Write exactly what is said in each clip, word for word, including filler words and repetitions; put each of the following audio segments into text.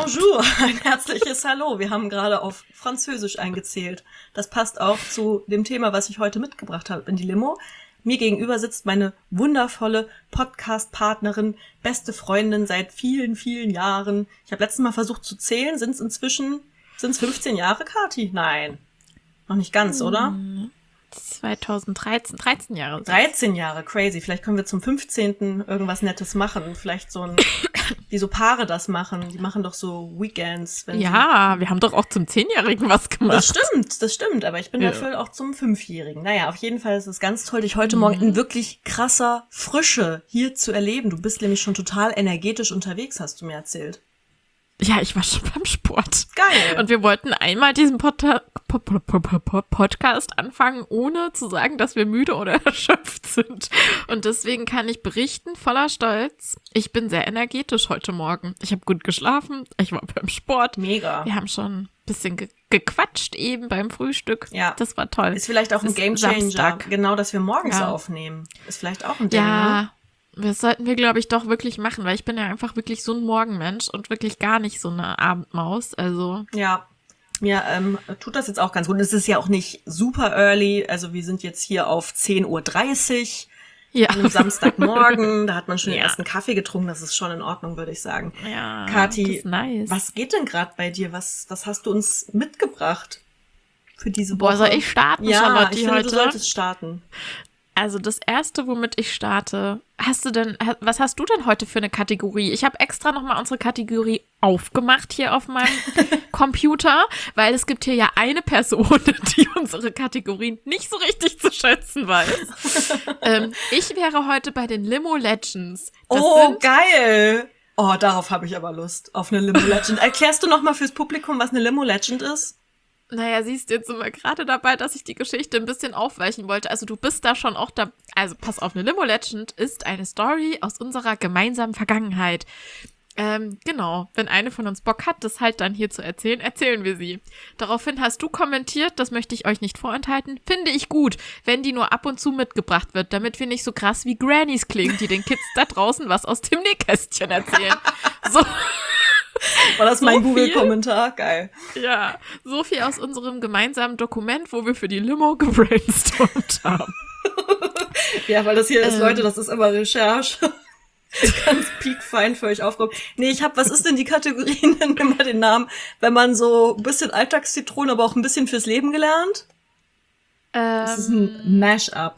Bonjour, ein herzliches Hallo. Wir haben gerade auf Französisch eingezählt. Das passt auch zu dem Thema, was ich heute mitgebracht habe in die Limo. Mir gegenüber sitzt meine wundervolle Podcast-Partnerin, beste Freundin seit vielen, vielen Jahren. Ich habe letztes Mal versucht zu zählen. Sind es inzwischen, sind es fünfzehn Jahre, Kathi? Nein, noch nicht ganz, oder? zweitausenddreizehn, dreizehn Jahre. dreizehn Jahre, crazy. Vielleicht können wir zum fünfzehnten irgendwas Nettes machen. Vielleicht so ein, wie so Paare das machen. Die machen doch so Weekends. Wenn ja, wir haben doch auch zum Zehnjährigen was gemacht. Das stimmt, das stimmt. Aber ich bin ja. dafür auch zum Fünfjährigen. Naja, auf jeden Fall ist es ganz toll, dich heute Morgen in wirklich krasser Frische hier zu erleben. Du bist nämlich schon total energetisch unterwegs, hast du mir erzählt. Ja, ich war schon beim Sport. Geil. Und wir wollten einmal diesen Pod- Podcast anfangen, ohne zu sagen, dass wir müde oder erschöpft sind. Und deswegen kann ich berichten, voller Stolz, ich bin sehr energetisch heute Morgen. Ich habe gut geschlafen, ich war beim Sport. Mega. Wir haben schon ein bisschen ge- gequatscht eben beim Frühstück. Ja. Das war toll. Ist vielleicht auch ein Gamechanger. Genau, dass wir morgens ja. aufnehmen. Ist vielleicht auch ein Ding, ja. ne? Das sollten wir, glaube ich, doch wirklich machen, weil ich bin ja einfach wirklich so ein Morgenmensch und wirklich gar nicht so eine Abendmaus, also. Ja, mir ähm, tut das jetzt auch ganz gut. Es ist ja auch nicht super early, also wir sind jetzt hier auf zehn Uhr dreißig ja. an einem Samstagmorgen, da hat man schon ja. den ersten Kaffee getrunken, das ist schon in Ordnung, würde ich sagen. Ja, Kathi, das ist nice. Was geht denn gerade bei dir? Was, was hast du uns mitgebracht für diese Woche? Boah, soll ich starten, ja, Charlotte, ich finde, heute? Du solltest starten. Also das Erste, womit ich starte, hast du denn, was hast du denn heute für eine Kategorie? Ich habe extra nochmal unsere Kategorie aufgemacht hier auf meinem Computer, weil es gibt hier ja eine Person, die unsere Kategorien nicht so richtig zu schätzen weiß. ähm, ich wäre heute bei den Limo Legends. Das oh, sind, geil! Oh, darauf habe ich aber Lust, auf eine Limo Legend. Erklärst du nochmal fürs Publikum, was eine Limo Legend ist? Naja, siehst du, jetzt sind wir gerade dabei, dass ich die Geschichte ein bisschen aufweichen wollte. Also du bist da schon auch da. Also pass auf, eine Limo Legend ist eine Story aus unserer gemeinsamen Vergangenheit. Ähm, genau, wenn eine von uns Bock hat, das halt dann hier zu erzählen, erzählen wir sie. Daraufhin hast du kommentiert, das möchte ich euch nicht vorenthalten, finde ich gut, wenn die nur ab und zu mitgebracht wird, damit wir nicht so krass wie Grannies klingen, die den Kids da draußen was aus dem Nähkästchen erzählen. So. War das so mein Google-Kommentar? Geil. Ja, so viel aus unserem gemeinsamen Dokument, wo wir für die Limo gebrainstormt haben. Ja, weil das hier ist, ähm, Leute, das ist immer Recherche. Ganz piekfein für euch aufgehoben. Nee, ich hab, was ist denn die Kategorie? Nenn mir mal den Namen. Wenn man so ein bisschen Alltagszitronen, aber auch ein bisschen fürs Leben gelernt? Ähm, das ist ein Mash-up.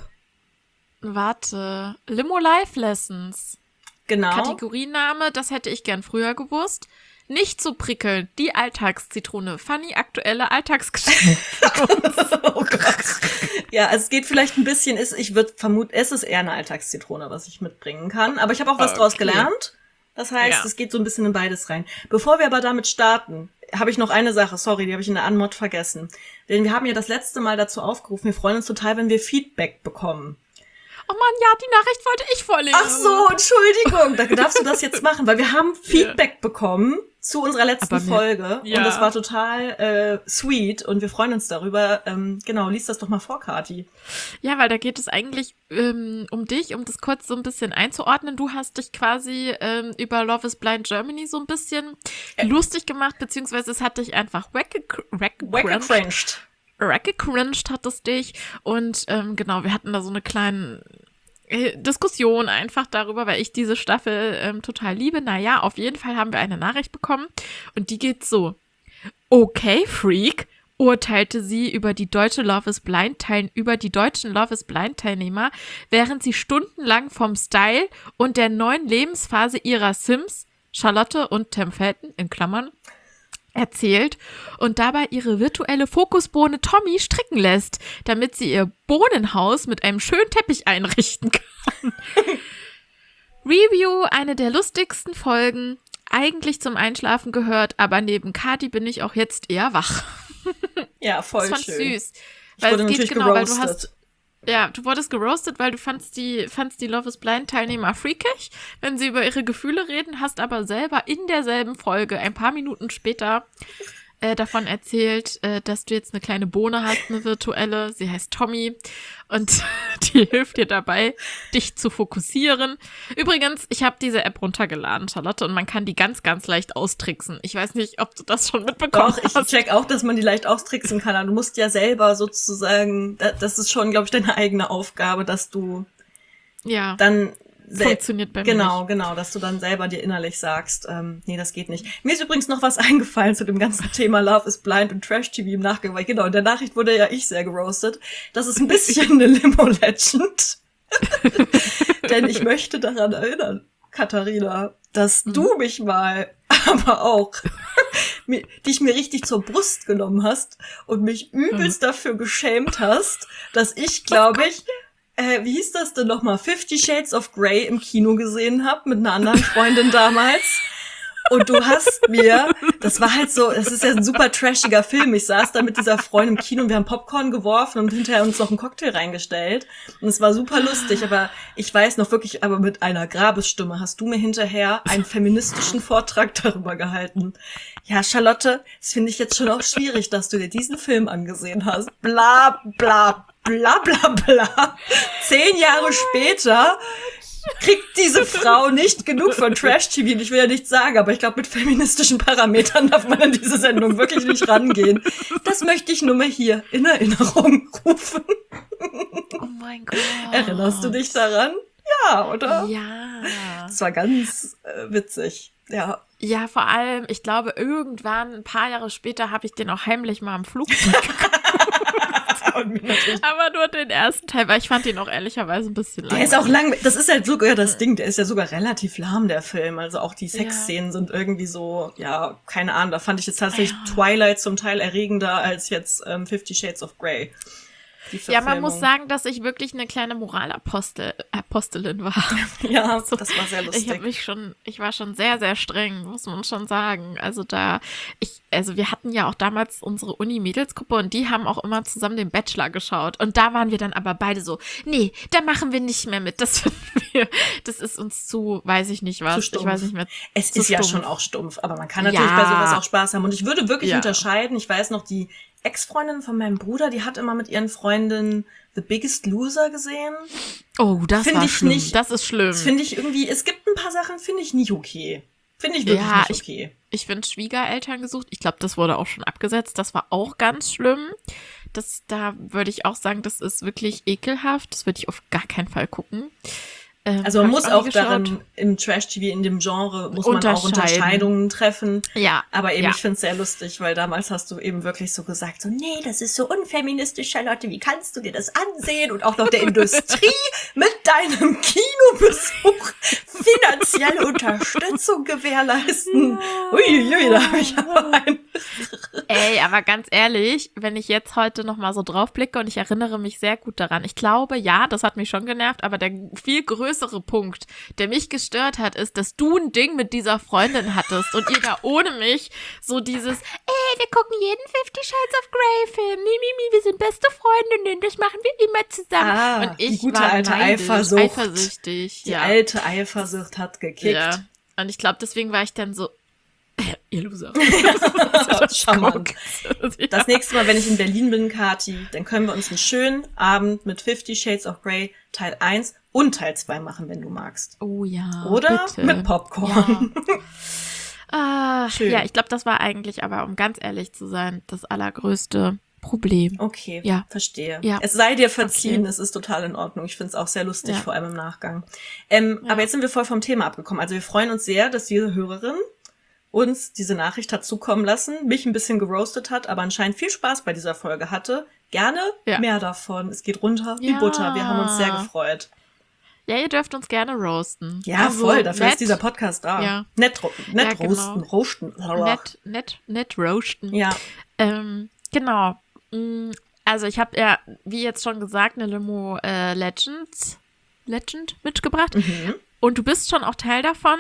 Warte, Limo Life Lessons. Genau. Kategorienname, das hätte ich gern früher gewusst. Nicht so prickelnd, die Alltagszitrone. Funny, aktuelle Alltagsgeschichte. Oh Gott. Ja, also es geht vielleicht ein bisschen, ist, ich würde vermuten, es ist eher eine Alltagszitrone, was ich mitbringen kann. Aber ich habe auch was okay. draus gelernt. Das heißt, ja. es geht so ein bisschen in beides rein. Bevor wir aber damit starten, habe ich noch eine Sache, sorry, die habe ich in der Anmod vergessen. Denn wir haben ja das letzte Mal dazu aufgerufen, wir freuen uns total, wenn wir Feedback bekommen. Oh Mann, ja, die Nachricht wollte ich vorlesen. Ach so, Entschuldigung, da darfst du das jetzt machen, weil wir haben Feedback ja. bekommen zu unserer letzten mir, Folge ja. und das war total äh, sweet und wir freuen uns darüber. Ähm, genau, lies das doch mal vor, Kathi. Ja, weil da geht es eigentlich ähm, um dich, um das kurz so ein bisschen einzuordnen. Du hast dich quasi ähm, über Love is Blind Germany so ein bisschen äh. lustig gemacht, beziehungsweise es hat dich einfach weggecringed. Weggecringed hat es dich und ähm, genau, wir hatten da so eine kleine äh, Diskussion einfach darüber, weil ich diese Staffel ähm, total liebe. Naja, auf jeden Fall haben wir eine Nachricht bekommen und die geht so: Okay, Freak, urteilte sie über die deutsche Love is Blind Teil über die deutschen Love is Blind Teilnehmer, während sie stundenlang vom Style und der neuen Lebensphase ihrer Sims, Charlotte und Tim Felton, in Klammern, erzählt und dabei ihre virtuelle Fokusbohne Tommy stricken lässt, damit sie ihr Bohnenhaus mit einem schönen Teppich einrichten kann. Review, eine der lustigsten Folgen, eigentlich zum Einschlafen gehört, aber neben Kathi bin ich auch jetzt eher wach. Ja, voll das fand schön. Süß. Ich weil wurde es geht natürlich genau, geroastet. weil du hast Ja, du wurdest geroastet, weil du fandst die, fandst die Love is Blind Teilnehmer freakig, wenn sie über ihre Gefühle reden, hast aber selber in derselben Folge, ein paar Minuten später, äh, davon erzählt, äh, dass du jetzt eine kleine Bohne hast, eine virtuelle. Sie heißt Tommy und die hilft dir dabei, dich zu fokussieren. Übrigens, ich habe diese App runtergeladen, Charlotte, und man kann die ganz, ganz leicht austricksen. Ich weiß nicht, ob du das schon mitbekommen Doch, hast. ich check auch, dass man die leicht austricksen kann. Aber du musst ja selber sozusagen, das ist schon, glaube ich, deine eigene Aufgabe, dass du ja. dann sel- Funktioniert bei mir Genau, nicht. genau, dass du dann selber dir innerlich sagst, ähm, nee, das geht nicht. Mir ist übrigens noch was eingefallen zu dem ganzen Thema Love is Blind und Trash-T V im Nachgang, weil genau, in der Nachricht wurde ja ich sehr geroastet. Das ist ein bisschen eine Limo-Legend. Denn ich möchte daran erinnern, Katharina, dass Mhm. du mich mal, aber auch, mi- dich mir richtig zur Brust genommen hast und mich übelst dafür geschämt hast, dass ich, glaube ich, äh, wie hieß das denn nochmal, Fifty Shades of Grey im Kino gesehen habe mit einer anderen Freundin damals. Und du hast mir, das war halt so, es ist ja ein super trashiger Film. Ich saß da mit dieser Freundin im Kino und wir haben Popcorn geworfen und hinterher uns noch einen Cocktail reingestellt. Und es war super lustig, aber ich weiß noch wirklich, aber mit einer Grabesstimme hast du mir hinterher einen feministischen Vortrag darüber gehalten. Ja, Charlotte, das finde ich jetzt schon auch schwierig, dass du dir diesen Film angesehen hast. Bla, bla, bla, bla, bla. Zehn Jahre später kriegt diese Frau nicht genug von Trash-T V. Und ich will ja nichts sagen, aber ich glaube, mit feministischen Parametern darf man an diese Sendung wirklich nicht rangehen. Das möchte ich nur mal hier in Erinnerung rufen. Oh mein Gott. Erinnerst du dich daran? Ja, oder? Ja. Das war ganz äh, witzig. Ja. Ja, vor allem, ich glaube, irgendwann, ein paar Jahre später, habe ich den auch heimlich mal am Flugzeug geguckt. Und mir natürlich- Aber nur den ersten Teil, weil ich fand ihn auch ehrlicherweise ein bisschen Der langweilig. ist auch lang, das ist halt sogar das Ding, der ist ja sogar relativ lahm, der Film. Also auch die Sexszenen sind irgendwie so, ja, keine Ahnung, da fand ich jetzt tatsächlich Ja. Twilight zum Teil erregender als jetzt ähm, Fifty Shades of Grey. Die Ja, man muss Verfilmung. sagen, dass ich wirklich eine kleine Moralapostel, Apostelin war. Ja, So, das war sehr Ich lustig. habe mich schon, ich war schon sehr, sehr streng, muss man schon sagen. Also da, ich, also wir hatten ja auch damals unsere Uni-Mädelsgruppe und die haben auch immer zusammen den Bachelor geschaut. Und da waren wir dann aber beide so, nee, da machen wir nicht mehr mit. Das finden wir, das ist uns zu, weiß ich nicht was. Zu Ich stumpf. weiß nicht mehr. Es zu ist ja stumpf. schon auch stumpf, aber man kann natürlich Ja. bei sowas auch Spaß haben. Und ich würde wirklich Ja. unterscheiden, ich weiß noch, die Ex-Freundin von meinem Bruder, die hat immer mit ihren Freundinnen The Biggest Loser gesehen. Oh, das Find war ich schlimm. nicht- Das ist schlimm. Das finde ich irgendwie, es gibt ein paar Sachen, finde ich nicht okay. Finde ich wirklich Ja, nicht ich- okay. Ich finde Schwiegereltern gesucht. Ich glaube, das wurde auch schon abgesetzt. Das war auch ganz schlimm. Das, da würde ich auch sagen, das ist wirklich ekelhaft. Das würde ich auf gar keinen Fall gucken. Ähm, Also man hab muss ich nie auch geschaut. darin, im Trash-T V, in dem Genre, muss man auch Unterscheiden. Unterscheidungen treffen. Ja. Aber eben, ja. ich finde es sehr lustig, weil damals hast du eben wirklich so gesagt, so, nee, das ist so unfeministisch, Charlotte, wie kannst du dir das ansehen? Und auch noch der Industrie mit deinem Kinobesuch finanzielle Unterstützung gewährleisten. Uiuiui, da habe ich aber ein... Ey, aber ganz ehrlich, wenn ich jetzt heute noch mal so drauf blicke und ich erinnere mich sehr gut daran. Ich glaube, ja, das hat mich schon genervt, aber der viel größere Punkt, der mich gestört hat, ist, dass du ein Ding mit dieser Freundin hattest und ihr da ohne mich so dieses, ey, wir gucken jeden Fifty Shades of Grey Film, mi, mi, mi, wir sind beste Freundinnen, das machen wir immer zusammen. Ah, und ich die gute war alte neidisch, Eifersucht. eifersüchtig. Die ja. alte Eifersucht hat gekickt. Ja. Und ich glaube, deswegen war ich dann so, ihr Loser. Charmant. Ja. Das nächste Mal, wenn ich in Berlin bin, Kati, dann können wir uns einen schönen Abend mit Fifty Shades of Grey Teil eins und Teil zwei machen, wenn du magst. Oh ja. Oder bitte. mit Popcorn. Ja. Ah, Schön. ja, ich glaube, das war eigentlich aber, um ganz ehrlich zu sein, das allergrößte Problem. Okay, Ja. verstehe. Ja. Es sei dir verziehen, Okay. es ist total in Ordnung. Ich finde es auch sehr lustig, Ja. vor allem im Nachgang. Ähm, Ja. Aber jetzt sind wir voll vom Thema abgekommen. Also wir freuen uns sehr, dass diese Hörerin uns diese Nachricht hat zukommen lassen, mich ein bisschen geroastet hat, aber anscheinend viel Spaß bei dieser Folge hatte. Gerne Ja. mehr davon. Es geht runter wie Ja. Butter. Wir haben uns sehr gefreut. Ja, ihr dürft uns gerne roasten. Ja, Also, voll. Dafür nett, ist dieser Podcast da. Ja. Nett, ro- nett Ja, genau. roasten, roasten. Nett, nett, nett roasten. Ja. Ähm, genau. Mm, Also ich habe ja, wie jetzt schon gesagt, eine Limo äh, Legends, Legend mitgebracht. Mhm. Und du bist schon auch Teil davon.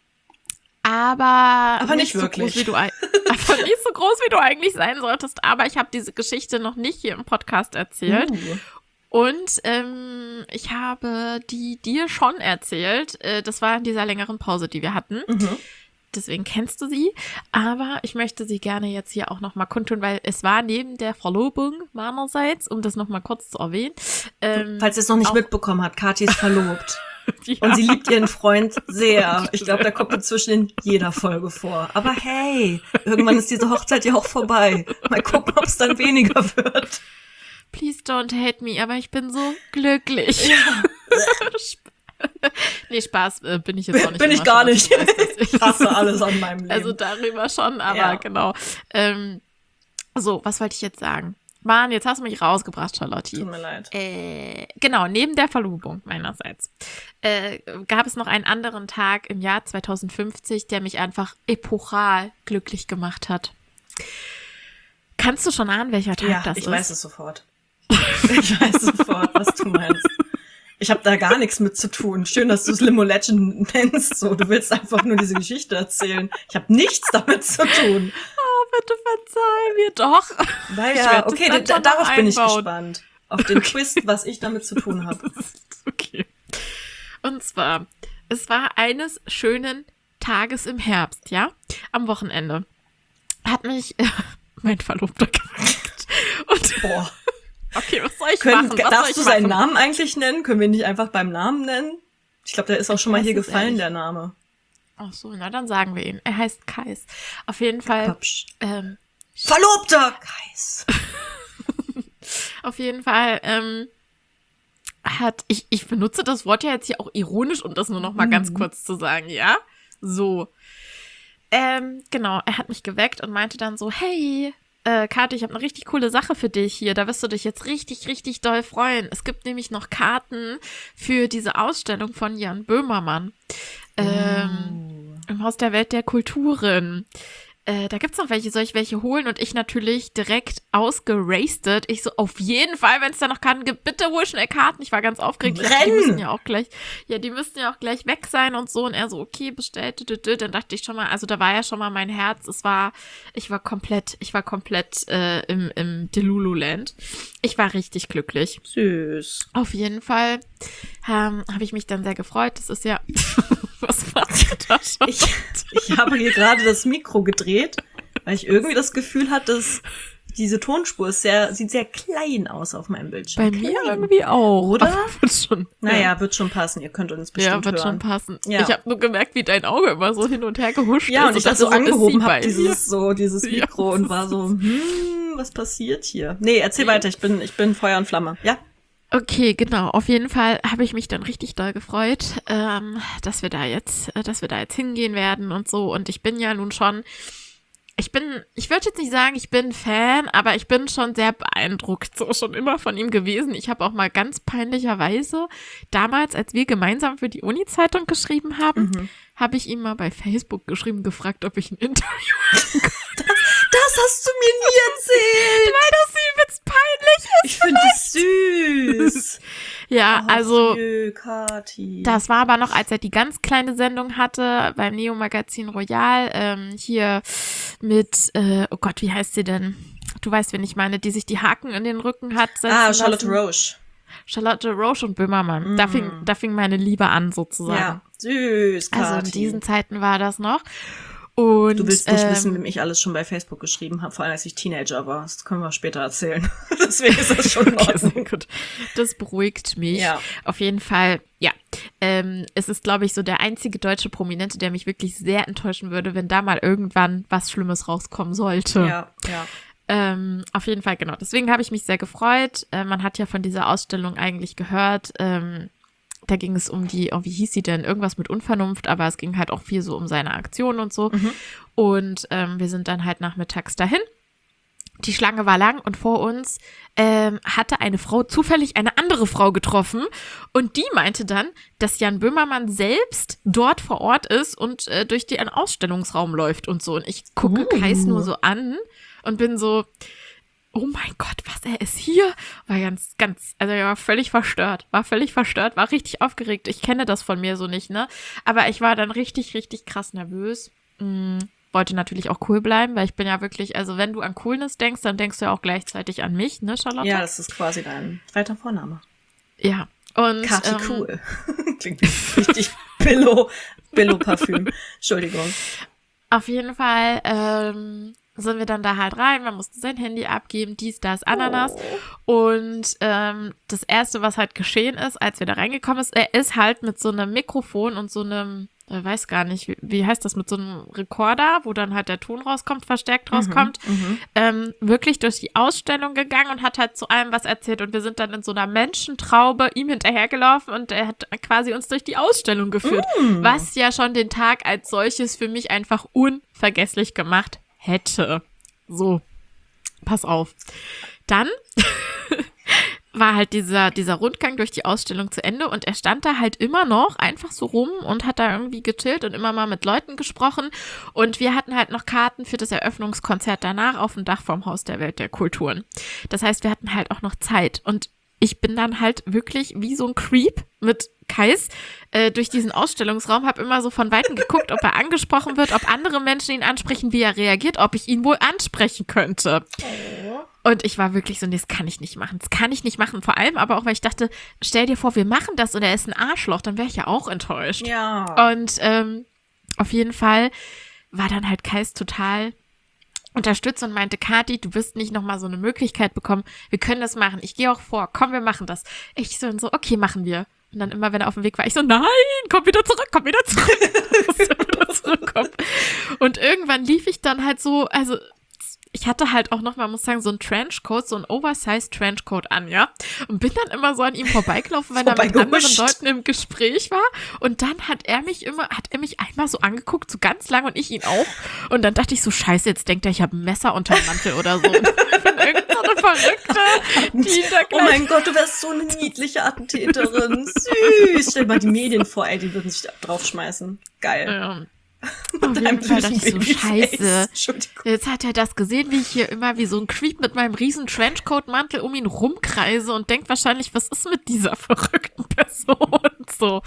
Aber, Aber nicht so wirklich. groß, wie du, ei- aber nicht so groß, wie du eigentlich sein solltest. Aber ich habe diese Geschichte noch nicht hier im Podcast erzählt. Uh. Und ähm, ich habe die dir schon erzählt. Äh, das war in dieser längeren Pause, die wir hatten. Mhm. deswegen kennst du sie. Aber ich möchte sie gerne jetzt hier auch nochmal kundtun, weil es war neben der Verlobung meinerseits, um das nochmal kurz zu erwähnen. Ähm, Falls ihr es noch nicht auch, mitbekommen habt, Kathi ist verlobt. ja. Und sie liebt ihren Freund sehr. Ich glaube, der kommt inzwischen in jeder Folge vor. Aber hey, irgendwann ist diese Hochzeit ja auch vorbei. Mal gucken, ob es dann weniger wird. Please don't hate me, aber ich bin so glücklich. Ja. Nee, Spaß äh, bin ich jetzt auch nicht. Bin ich gar nicht. Weißt, ich Ich hasse alles an meinem Leben. Also darüber schon, aber Ja. genau. Ähm, so, was wollte ich jetzt sagen? Mann, jetzt hast du mich rausgebracht, Charlotte. Tut mir leid. Äh, genau, neben der Verlobung meinerseits äh, gab es noch einen anderen Tag im Jahr zwanzig fünfzig, der mich einfach epochal glücklich gemacht hat. Kannst du schon ahnen, welcher Tag Ja, das ich ist? weiß es sofort. Ich weiß sofort, was du meinst. Ich habe da gar nichts mit zu tun. Schön, dass du es Limo Legend nennst. So, du willst einfach nur diese Geschichte erzählen. Ich habe nichts damit zu tun. Oh, bitte verzeih mir doch. Ich Naja, werd das okay, dann da, schon darauf noch bin ich einbauen. gespannt. Auf den Twist, was ich damit zu tun habe. Okay. Und zwar, es war eines schönen Tages im Herbst, ja, am Wochenende, hat mich äh, mein Verlobter geweckt. Und Boah. okay, was soll ich Können, machen? Was darfst soll du ich seinen machen? Namen eigentlich nennen? Können wir ihn nicht einfach beim Namen nennen? Ich glaube, der ist auch schon mal weiß hier es gefallen, ehrlich. der Name. Ach so, na dann sagen wir ihn. Er heißt Kais. Auf jeden Fall, Papsch. ähm, Verlobter! Kais. auf jeden Fall, ähm, hat, ich, ich benutze das Wort ja jetzt hier auch ironisch, um das nur noch mal ganz Mhm. kurz zu sagen, ja? So. Ähm, genau, er hat mich geweckt und meinte dann so, hey, äh, Kathi, ich habe eine richtig coole Sache für dich hier. Da wirst du dich jetzt richtig, richtig doll freuen. Es gibt nämlich noch Karten für diese Ausstellung von Jan Böhmermann ähm, im Haus der Welt der Kulturen. Äh, da gibt's noch welche, soll ich welche holen? Und ich natürlich direkt ausgerastet. Ich so, auf jeden Fall, wenn es da noch Karten gibt, bitte hol schnell Karten. Ich war ganz aufgeregt. Ich dachte, die Rennen! müssen ja auch gleich, ja, die müssten ja auch gleich weg sein und so. Und er so, okay, bestellt. dü, dü, dü. Dann dachte ich schon mal, also da war ja schon mal mein Herz. Es war, ich war komplett, ich war komplett äh, im, im Delulu-Land. Ich war richtig glücklich. Süß. Auf jeden Fall ähm, habe ich mich dann sehr gefreut. Das ist ja, was macht ihr da schon? Ich, ich habe hier gerade das Mikro gedreht, weil ich irgendwie das Gefühl hatte, dass diese Tonspur ist sehr, sieht sehr klein aus auf meinem Bildschirm. Bei mir Klein. irgendwie auch. Oder? Aber wird schon. Naja, wird schon passen. Ihr könnt uns Ja, bestimmt wird hören. schon passen. Ja. Ich habe nur gemerkt, wie dein Auge immer so hin und her gehuscht Ja, ist. und ich das so dachte ist angehoben sie habe, bei dir? dieses, so, dieses Ja, Mikro und war so, hm, was passiert hier? Nee, erzähl weiter, ich bin, ich bin Feuer und Flamme. Ja? Okay, genau. Auf jeden Fall habe ich mich dann richtig doll gefreut, ähm, dass wir da jetzt, äh, dass wir da jetzt hingehen werden und so. Und ich bin ja nun schon, ich bin, ich würde jetzt nicht sagen, ich bin Fan, aber ich bin schon sehr beeindruckt, so schon immer von ihm gewesen. Ich habe auch mal ganz peinlicherweise damals, als wir gemeinsam für die Uni-Zeitung geschrieben haben, Mhm. habe ich ihm mal bei Facebook geschrieben, gefragt, ob ich ein Interview Das hast du mir nie erzählt! weil das übelst peinlich ist. Ich finde es süß. Ja, Ach, also jö, Kathi. das war aber noch, als er die ganz kleine Sendung hatte beim Neo-Magazin Royal, ähm, hier mit, äh, oh Gott, wie heißt sie denn? Du weißt, wen ich meine, die sich die Haken in den Rücken hat setzen Ah, Charlotte lassen. Roche. Charlotte Roche und Böhmermann. Mm. Da fing, da fing meine Liebe an, sozusagen. Ja, süß, Kathi. Also in diesen Zeiten war das noch. Und, Du willst nicht ähm, wissen, wem ich alles schon bei Facebook geschrieben habe, vor allem als ich Teenager war. Das können wir später erzählen. Deswegen ist das schon in Okay, sehr Ordnung. gut. Das beruhigt mich. Ja. Auf jeden Fall, ja. Ähm, es ist, glaube ich, so der einzige deutsche Prominente, der mich wirklich sehr enttäuschen würde, wenn da mal irgendwann was Schlimmes rauskommen sollte. Ja, ja. Ähm, auf jeden Fall, genau. Deswegen habe ich mich sehr gefreut. Äh, man hat ja von dieser Ausstellung eigentlich gehört. Ähm, da ging es um die, oh, wie hieß sie denn? Irgendwas mit Unvernunft, aber es ging halt auch viel so um seine Aktion und so. Mhm. Und ähm, wir sind dann halt nachmittags dahin. Die Schlange war lang und vor uns ähm, hatte eine Frau zufällig eine andere Frau getroffen und die meinte dann, dass Jan Böhmermann selbst dort vor Ort ist und äh, durch den Ausstellungsraum läuft und so. Und ich gucke Uh. Kais nur so an und bin so, oh mein Gott, was, er ist hier? War ganz, ganz, also er war völlig verstört, war völlig verstört, war richtig aufgeregt. Ich kenne das von mir so nicht, ne? Aber ich war dann richtig, richtig krass nervös. Mm, wollte natürlich auch cool bleiben, weil ich bin ja wirklich, also wenn du an Coolness denkst, dann denkst du ja auch gleichzeitig an mich, ne, Charlotte? Ja, das ist quasi dein zweiter Vorname. Ja. Und, Kathi ähm, cool. Klingt richtig Billo, Billo-Parfüm. Entschuldigung. Auf jeden Fall ähm, sind wir dann da halt rein, man musste sein Handy abgeben, dies, das, Ananas. Oh. Und ähm, das Erste, was halt geschehen ist, als wir da reingekommen ist, er ist halt mit so einem Mikrofon und so einem, ich weiß gar nicht, wie, wie heißt das, mit so einem Rekorder, wo dann halt der Ton rauskommt, verstärkt rauskommt, mhm, ähm, wirklich durch die Ausstellung gegangen und hat halt zu allem was erzählt. Und wir sind dann in so einer Menschentraube ihm hinterhergelaufen und er hat quasi uns durch die Ausstellung geführt, mhm, was ja schon den Tag als solches für mich einfach unvergesslich gemacht hätte. So, pass auf. Dann war halt dieser, dieser Rundgang durch die Ausstellung zu Ende und er stand da halt immer noch einfach so rum und hat da irgendwie gechillt und immer mal mit Leuten gesprochen und wir hatten halt noch Karten für das Eröffnungskonzert danach auf dem Dach vom Haus der Welt der Kulturen. Das heißt, wir hatten halt auch noch Zeit und ich bin dann halt wirklich wie so ein Creep mit Kais äh, durch diesen Ausstellungsraum, habe immer so von Weitem geguckt, ob er angesprochen wird, ob andere Menschen ihn ansprechen, wie er reagiert, ob ich ihn wohl ansprechen könnte. Und ich war wirklich so, nee, das kann ich nicht machen, das kann ich nicht machen. Vor allem aber auch, weil ich dachte, stell dir vor, wir machen das und er ist ein Arschloch, dann wäre ich ja auch enttäuscht. Ja. Und ähm, auf jeden Fall war dann halt Kais total unterstützt und meinte, Kathi, du wirst nicht nochmal so eine Möglichkeit bekommen, wir können das machen, ich gehe auch vor, komm, wir machen das. Ich so und so, okay, machen wir. Und dann immer, wenn er auf dem Weg war, ich so, nein, komm wieder zurück, komm wieder zurück. Muss er wieder zurückkommen. Und irgendwann lief ich dann halt so, also ich hatte halt auch noch mal, muss sagen, so einen Trenchcoat, so einen Oversized Trenchcoat an, ja. Und bin dann immer so an ihm vorbeigelaufen, weil er mit anderen Leuten im Gespräch war. Und dann hat er mich immer, hat er mich einmal so angeguckt, so ganz lang und ich ihn auch. Und dann dachte ich so, scheiße, jetzt denkt er, ich habe ein Messer unter dem Mantel oder so. Und ich bin irgend so eine Verrückte, die da gleich... Oh mein Gott, du wärst so eine niedliche Attentäterin. Süß. Stell dir mal die Medien vor, ey, die würden sich da draufschmeißen. Geil. Ja. Auf jeden Fall dachte ich so, scheiße, jetzt hat er das gesehen, wie ich hier immer wie so ein Creep mit meinem riesen Trenchcoat-Mantel um ihn rumkreise und denkt wahrscheinlich, was ist mit dieser verrückten Person und so.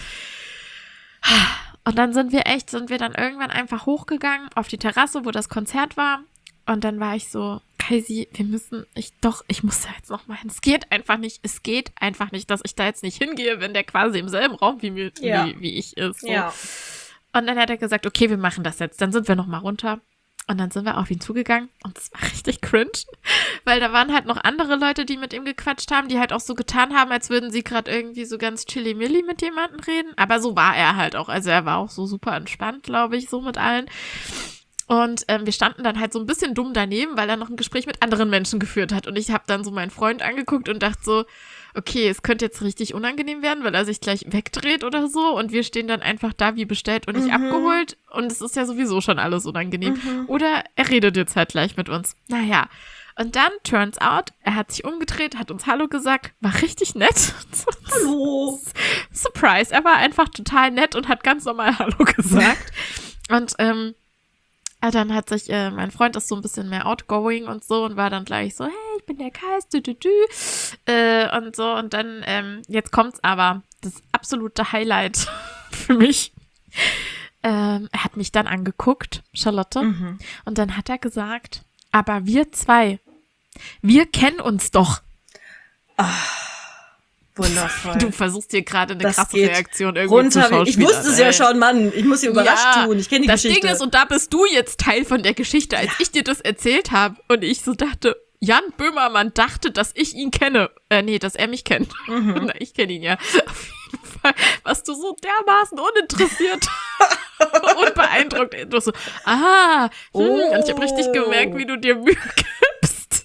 Und dann sind wir echt, sind wir dann irgendwann einfach hochgegangen auf die Terrasse, wo das Konzert war und dann war ich so, Kaisi, wir müssen, ich doch, ich muss da jetzt noch mal hin. Es geht einfach nicht, es geht einfach nicht, dass ich da jetzt nicht hingehe, wenn der quasi im selben Raum wie, mir, ja. wie, wie ich ist. So. Ja. Und dann hat er gesagt, okay, wir machen das jetzt. Dann sind wir noch mal runter. Und dann sind wir auf ihn zugegangen. Und es war richtig cringe. Weil da waren halt noch andere Leute, die mit ihm gequatscht haben, die halt auch so getan haben, als würden sie gerade irgendwie so ganz chilly-milly mit jemandem reden. Aber so war er halt auch. Also er war auch so super entspannt, glaube ich, so mit allen. Und ähm, wir standen dann halt so ein bisschen dumm daneben, weil er noch ein Gespräch mit anderen Menschen geführt hat. Und ich habe dann so meinen Freund angeguckt und dachte so, okay, es könnte jetzt richtig unangenehm werden, weil er sich gleich wegdreht oder so. Und wir stehen dann einfach da wie bestellt und nicht mhm. abgeholt. Und es ist ja sowieso schon alles unangenehm. Mhm. Oder er redet jetzt halt gleich mit uns. Naja. Und dann, turns out, er hat sich umgedreht, hat uns Hallo gesagt, war richtig nett. Hallo. Surprise, er war einfach total nett und hat ganz normal Hallo gesagt. Und ähm, dann hat sich, äh, mein Freund ist so ein bisschen mehr outgoing und so und war dann gleich so, hey, ich bin der Kais, du, du, du, äh, und so. Und dann, ähm, jetzt kommt's aber, das absolute Highlight für mich. Ähm, er hat mich dann angeguckt, Charlotte, mhm. und dann hat er gesagt, aber wir zwei, wir kennen uns doch. Ach. Wundervoll. Du versuchst hier gerade eine das krasse Reaktion irgendwie runter, zu schauspielern. Ich wusste es ja schon, Mann. Ich muss hier überrascht ja, tun. Ich kenne die das Geschichte. Das Ding ist, und da bist du jetzt Teil von der Geschichte, als ja. ich dir das erzählt habe und ich so dachte, Jan Böhmermann dachte, dass ich ihn kenne. Äh, nee, dass er mich kennt. Mhm. Na, ich kenne ihn ja. Auf jeden Fall warst du so dermaßen uninteressiert und beeindruckt. Du so, ah, hm, oh. und ich habe richtig gemerkt, wie du dir Mühe gibst.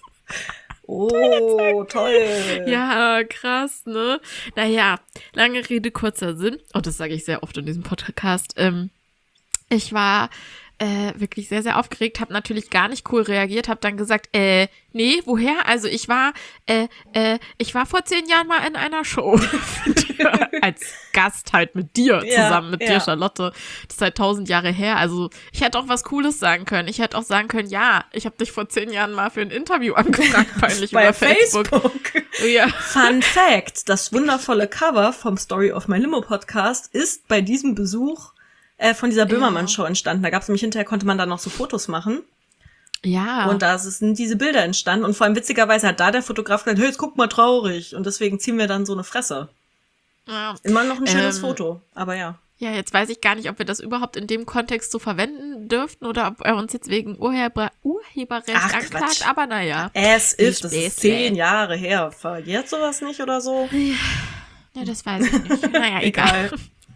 Oh, toll. Ja, krass, ne? Naja, lange Rede, kurzer Sinn. Oh, das sage ich sehr oft in diesem Podcast. Ähm, ich war äh, wirklich sehr, sehr aufgeregt, habe natürlich gar nicht cool reagiert, habe dann gesagt, äh, nee, woher? Also ich war, äh, äh, ich war vor zehn Jahren mal in einer Show. Als Gast halt mit dir, zusammen ja, mit ja. dir, Charlotte. Das ist halt tausend Jahre her. Also ich hätte auch was Cooles sagen können. Ich hätte auch sagen können, ja, ich habe dich vor zehn Jahren mal für ein Interview angefragt, peinlich bei über Facebook. Facebook. Ja. Fun Fact, das wundervolle Cover vom Story of My Limo Podcast ist bei diesem Besuch äh, von dieser Böhmermann-Show entstanden. Da gab es nämlich hinterher, konnte man da noch so Fotos machen. Ja. Und da sind diese Bilder entstanden. Und vor allem witzigerweise hat da der Fotograf gesagt, hey, jetzt guck mal traurig. Und deswegen ziehen wir dann so eine Fresse. Ja. Immer noch ein schönes ähm, Foto, aber ja. Ja, jetzt weiß ich gar nicht, ob wir das überhaupt in dem Kontext so verwenden dürften oder ob er uns jetzt wegen Urheber, Urheberrecht Ach, anklagt, Quatsch. aber naja. Es Die ist, das ist Späßle. zehn Jahre her. Verjährt sowas nicht oder so? Ja, das weiß ich nicht. Naja, egal.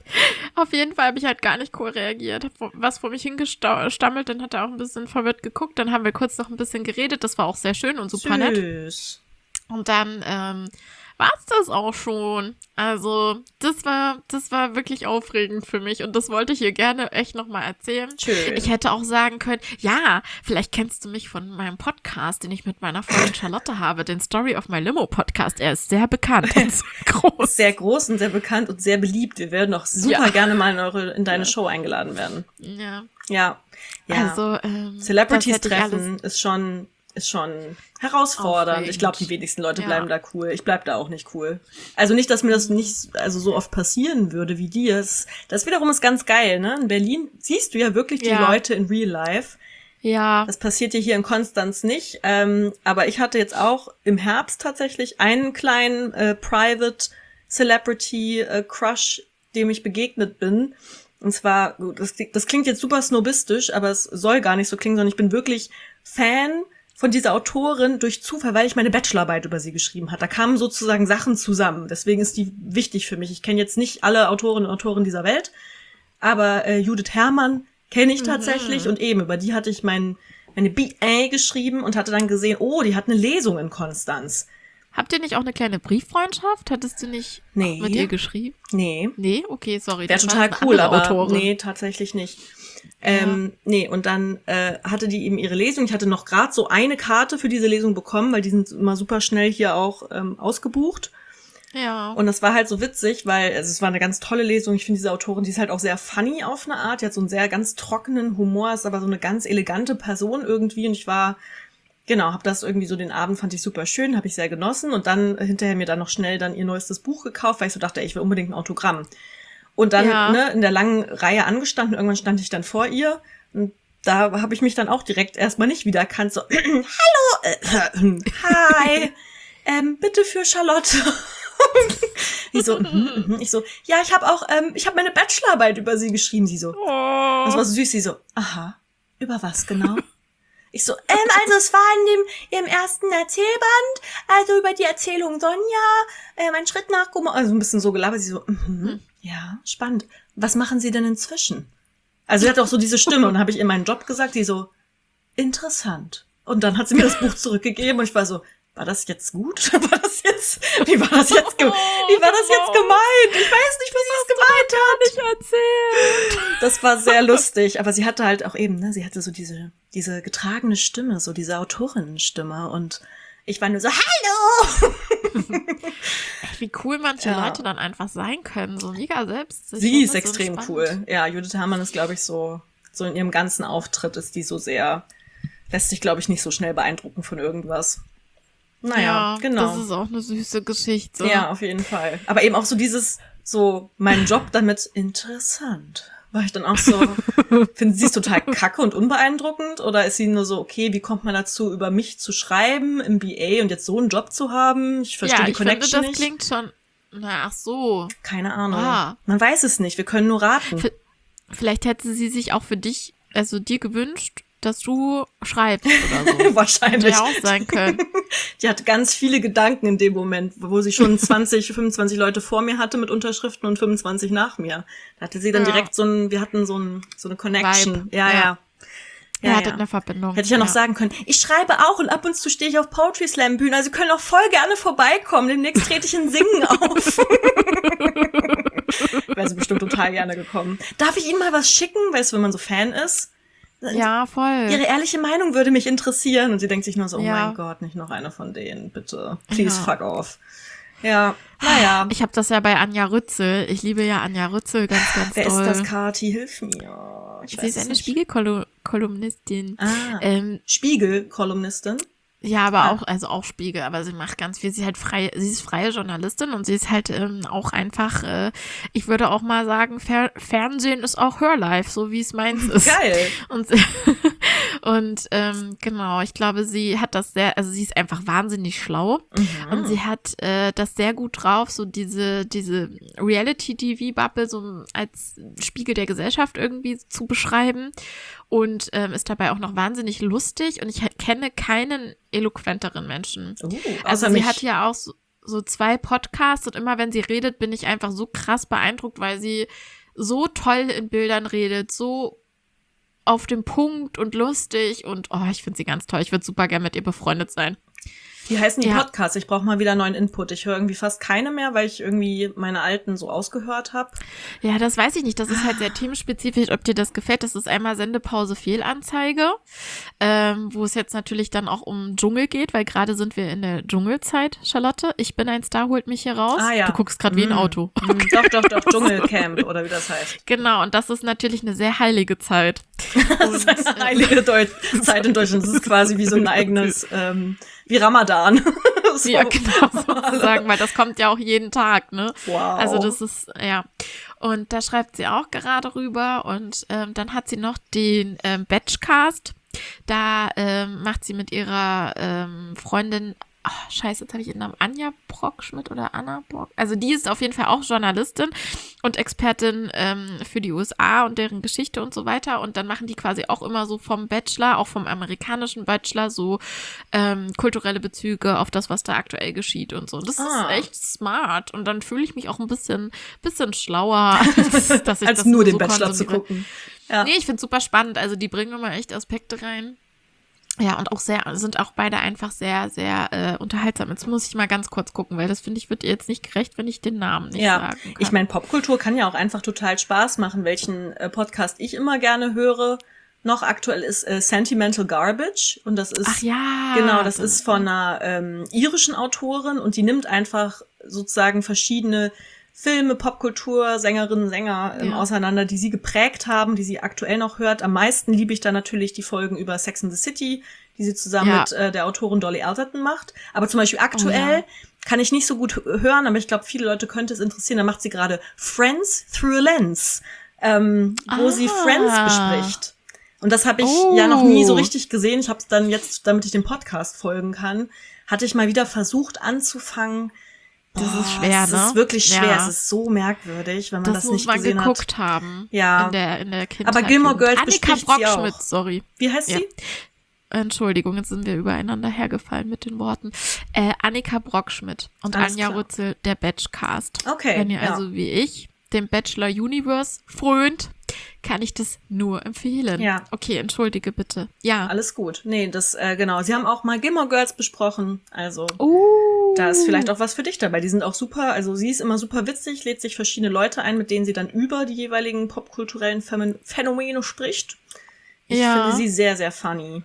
Auf jeden Fall habe ich halt gar nicht cool reagiert. Hab was vor mich hingestammelt, dann hat er auch ein bisschen verwirrt geguckt. Dann haben wir kurz noch ein bisschen geredet. Das war auch sehr schön und super nett. Süß. Und dann ähm, war es das auch schon. Also das war, das war wirklich aufregend für mich und das wollte ich ihr gerne echt nochmal erzählen. Schön. Ich hätte auch sagen können, ja, vielleicht kennst du mich von meinem Podcast, den ich mit meiner Freundin Charlotte habe, den Story of My Limo Podcast. Er ist sehr bekannt und sehr groß. Sehr groß und sehr bekannt und sehr beliebt. Wir werden auch super Ja. gerne mal in, eure, in deine Show eingeladen werden. Ja, Ja. ja. also ähm, Celebrities das hätte ich alles- treffen ist schon, ist schon herausfordernd. Aufregend. Ich glaube, die wenigsten Leute Ja. bleiben da cool. Ich bleib da auch nicht cool. Also nicht, dass mir das nicht also so oft passieren würde wie dir. Das, das wiederum ist ganz geil, ne? In Berlin siehst du ja wirklich die Ja. Leute in real life. Ja, Das passiert dir hier in Konstanz nicht. Ähm, aber ich hatte jetzt auch im Herbst tatsächlich einen kleinen äh, Private Celebrity äh, Crush, dem ich begegnet bin. Und zwar, gut, das, das klingt jetzt super snobistisch, aber es soll gar nicht so klingen, sondern ich bin wirklich Fan von dieser Autorin durch Zufall, weil ich meine Bachelorarbeit über sie geschrieben habe. Da kamen sozusagen Sachen zusammen. Deswegen ist die wichtig für mich. Ich kenne jetzt nicht alle Autorinnen und Autoren dieser Welt, aber äh, Judith Herrmann kenne ich tatsächlich. Mhm. Und eben, über die hatte ich mein, meine B A geschrieben und hatte dann gesehen, oh, die hat eine Lesung in Konstanz. habt ihr nicht auch eine kleine Brieffreundschaft? Hattest du nicht Nee. auch mit ihr geschrieben? Nee. Nee, okay, sorry. Wäre das war total eine cool, andere aber Autorin. nee, tatsächlich nicht. Ähm, nee, und dann äh, hatte die eben ihre Lesung. Ich hatte noch gerade so eine Karte für diese Lesung bekommen, weil die sind immer super schnell hier auch ähm, ausgebucht. Ja. Und das war halt so witzig, weil also es war eine ganz tolle Lesung. Ich finde diese Autorin, die ist halt auch sehr funny auf eine Art. Die hat so einen sehr ganz trockenen Humor, ist aber so eine ganz elegante Person irgendwie. Und ich war, genau, habe das irgendwie so den Abend, fand ich super schön, habe ich sehr genossen. Und dann hinterher mir dann noch schnell dann ihr neuestes Buch gekauft, weil ich so dachte, ey, ich will unbedingt ein Autogramm. Und dann Ja. ne, in der langen Reihe angestanden. Irgendwann stand ich dann vor ihr. Und da habe ich mich dann auch direkt erstmal nicht wiedererkannt. So, hallo, äh, hi, ähm, bitte für Charlotte. Ich so, mhm, mhm. ich so, ja, ich habe auch, ähm, ich habe meine Bachelorarbeit über sie geschrieben. Sie so, Oh. das war so süß. Sie so, aha, über was genau? Ich so, ähm, also es war in dem, ihrem ersten Erzählband, also über die Erzählung Sonja, ähm, ein Schritt nach Gomorra, also ein bisschen so gelabert. Sie so, mhm, ja, spannend. Was machen Sie denn inzwischen? Also sie hat auch so diese Stimme und dann habe ich ihr meinen Job gesagt, sie so, interessant. Und dann hat sie mir das Buch zurückgegeben und ich war so, war das jetzt gut? War das jetzt, wie war das jetzt, ge- wie war das jetzt gemeint? Ich weiß nicht, wie sie es gemeint hat. nicht erzählt. Das war sehr lustig, aber sie hatte halt auch eben, ne, sie hatte so diese, diese getragene Stimme, so diese Autorinnenstimme und ich war nur so, hallo! Wie cool manche Ja. Leute dann einfach sein können, so mega selbst. Sie ist extrem cool. Ja, Judith Herrmann ist, glaube ich, so, so in ihrem ganzen Auftritt ist die so sehr, lässt sich, glaube ich, nicht so schnell beeindrucken von irgendwas. Naja, Ja, genau. das ist auch eine süße Geschichte. Ja, auf jeden Fall. Aber eben auch so dieses, so mein Job damit interessant. War ich dann auch so, finden Sie es total kacke und unbeeindruckend? Oder ist sie nur so, okay, wie kommt man dazu, über mich zu schreiben im B A und jetzt so einen Job zu haben? Ich verstehe ja, die ich finde, Connection das nicht. klingt schon, na, ach so. Keine Ahnung. Ah. Man weiß es nicht, wir können nur raten. Für- Vielleicht hätte sie sich auch für dich, also dir gewünscht, dass du schreibst oder so. Wahrscheinlich. Hätte ja auch sein können. Die hat ganz viele Gedanken in dem Moment, wo sie schon zwanzig, fünfundzwanzig Leute vor mir hatte mit Unterschriften und fünfundzwanzig nach mir. Da hatte sie dann Ja. direkt so ein, wir hatten so, ein, so eine Connection. Vibe. Ja, Ja. ja. Er Ja, hatte ja. eine Verbindung. Hätte ich ja noch sagen können, ich schreibe auch und ab und zu stehe ich auf Poetry Slam Bühnen, also Sie können auch voll gerne vorbeikommen, demnächst trete ich in Singen auf. Wäre sie bestimmt total gerne gekommen. Darf ich Ihnen mal was schicken, weißt du, wenn man so Fan ist? Ja, voll. Ihre ehrliche Meinung würde mich interessieren. Und sie denkt sich nur so, oh Ja. mein Gott, nicht noch eine von denen, bitte. Please Ja. fuck off. Ja, naja. Ich habe das ja bei Anja Rützel. Ich liebe ja Anja Rützel ganz, ganz Wer doll. ist das, Kati? Hilf mir. Ich Sie weiß ist es eine nicht. Spiegelkolumnistin. Ah, Ähm, Spiegel-Kolumnistin. ja, aber Ah. auch, also auch Spiegel, aber sie macht ganz viel. Sie ist halt freie, sie ist freie Journalistin und sie ist halt ähm, auch einfach, äh, ich würde auch mal sagen, Fer- Fernsehen ist auch Hörlife, so wie es meins ist. Geil. Und, Und ähm, genau, ich glaube, sie hat das sehr, also sie ist einfach wahnsinnig schlau Mhm. und sie hat äh, das sehr gut drauf, so diese, diese Reality-T V-Bubble so als Spiegel der Gesellschaft irgendwie zu beschreiben und ähm, ist dabei auch noch wahnsinnig lustig und ich kenne keinen eloquenteren Menschen. Uh, Also außer sie mich. hat ja auch so, so zwei Podcasts und immer wenn sie redet, bin ich einfach so krass beeindruckt, weil sie so toll in Bildern redet, so auf dem Punkt und lustig und oh, ich finde sie ganz toll. Ich würde super gerne mit ihr befreundet sein. Wie heißen die Ja. Podcasts? Ich brauche mal wieder neuen Input. Ich höre irgendwie fast keine mehr, weil ich irgendwie meine alten so ausgehört habe. Ja, das weiß ich nicht. Das ist halt sehr themenspezifisch, ob dir das gefällt. Das ist einmal Sendepause Fehlanzeige, ähm, wo es jetzt natürlich dann auch um Dschungel geht, weil gerade sind wir in der Dschungelzeit, Charlotte. Ich bin ein Star, holt mich hier raus. Ah, ja. Du guckst gerade wie ein Mm. Auto. Mm, Doch, doch, doch, Dschungelcamp oder wie das heißt. Genau, und das ist natürlich eine sehr heilige Zeit. Das ist eine heilige Deu- Zeit in Deutschland. Das ist quasi wie so ein eigenes, ähm, wie Ramadan. So. Ja, genau, sozusagen, weil das kommt ja auch jeden Tag, ne? Wow. Also das ist, ja. Und da schreibt sie auch gerade rüber und ähm, dann hat sie noch den ähm, Batchcast. Da ähm, macht sie mit ihrer ähm, Freundin, oh, scheiße, jetzt habe ich ihren Namen, Anja Brockschmidt oder Anna Brock. Also die ist auf jeden Fall auch Journalistin und Expertin ähm, für die U S A und deren Geschichte und so weiter. Und dann machen die quasi auch immer so vom Bachelor, auch vom amerikanischen Bachelor, so ähm, kulturelle Bezüge auf das, was da aktuell geschieht und so. Und das Ah. ist echt smart. Und dann fühle ich mich auch ein bisschen, bisschen schlauer, als, dass ich Als das nur den so Bachelor zu konsumiere. gucken. Ja. Nee, ich finde es super spannend. Also die bringen immer echt Aspekte rein. Ja, und auch sehr, sind auch beide einfach sehr, sehr äh, unterhaltsam. Jetzt muss ich mal ganz kurz gucken, weil das finde ich, wird ihr jetzt nicht gerecht, wenn ich den Namen nicht Ja, sagen kann. ich meine, Popkultur kann ja auch einfach total Spaß machen. Welchen äh, Podcast ich immer gerne höre, noch aktuell ist äh, Sentimental Garbage. Und das ist, Ach ja. genau, das ist von einer ähm, irischen Autorin und die nimmt einfach sozusagen verschiedene Filme, Popkultur, Sängerinnen, Sänger ähm, Ja. auseinander, die sie geprägt haben, die sie aktuell noch hört. Am meisten liebe ich da natürlich die Folgen über Sex and the City, die sie zusammen Ja. mit äh, der Autorin Dolly Alderton macht. Aber zum Beispiel aktuell Oh, ja. kann ich nicht so gut h- hören, aber ich glaube, viele Leute könnte es interessieren. Da macht sie gerade Friends Through a Lens, ähm, wo Ah. sie Friends bespricht. Und das habe ich Oh. ja noch nie so richtig gesehen. Ich habe es dann jetzt, damit ich dem Podcast folgen kann, hatte ich mal wieder versucht anzufangen. Das Boah, ist schwer, es ne? ist wirklich schwer. Ja. Es ist so merkwürdig, wenn man das, Das, muss nicht man gesehen geguckt hat. haben. Ja. In der, in der Kindheit. Aber Gilmore Girls Annika bespricht sie auch. Brockschmidt, sorry. Wie heißt Ja. sie? Entschuldigung, jetzt sind wir übereinander hergefallen mit den Worten. Äh, Annika Brockschmidt und Alles Anja klar. Rützel, der Batchcast. Okay, Wenn ihr ja. also wie ich dem Bachelor Universe frönt, kann ich das nur empfehlen. Ja. Okay, entschuldige bitte. Ja. Alles gut. Nee, das, äh, genau. Sie haben auch mal Gilmore Girls besprochen. Also, Oh. da ist vielleicht auch was für dich dabei. Die sind auch super, also sie ist immer super witzig, lädt sich verschiedene Leute ein, mit denen sie dann über die jeweiligen popkulturellen Phänomen- Phänomene spricht. Ich Ja. finde sie sehr, sehr funny.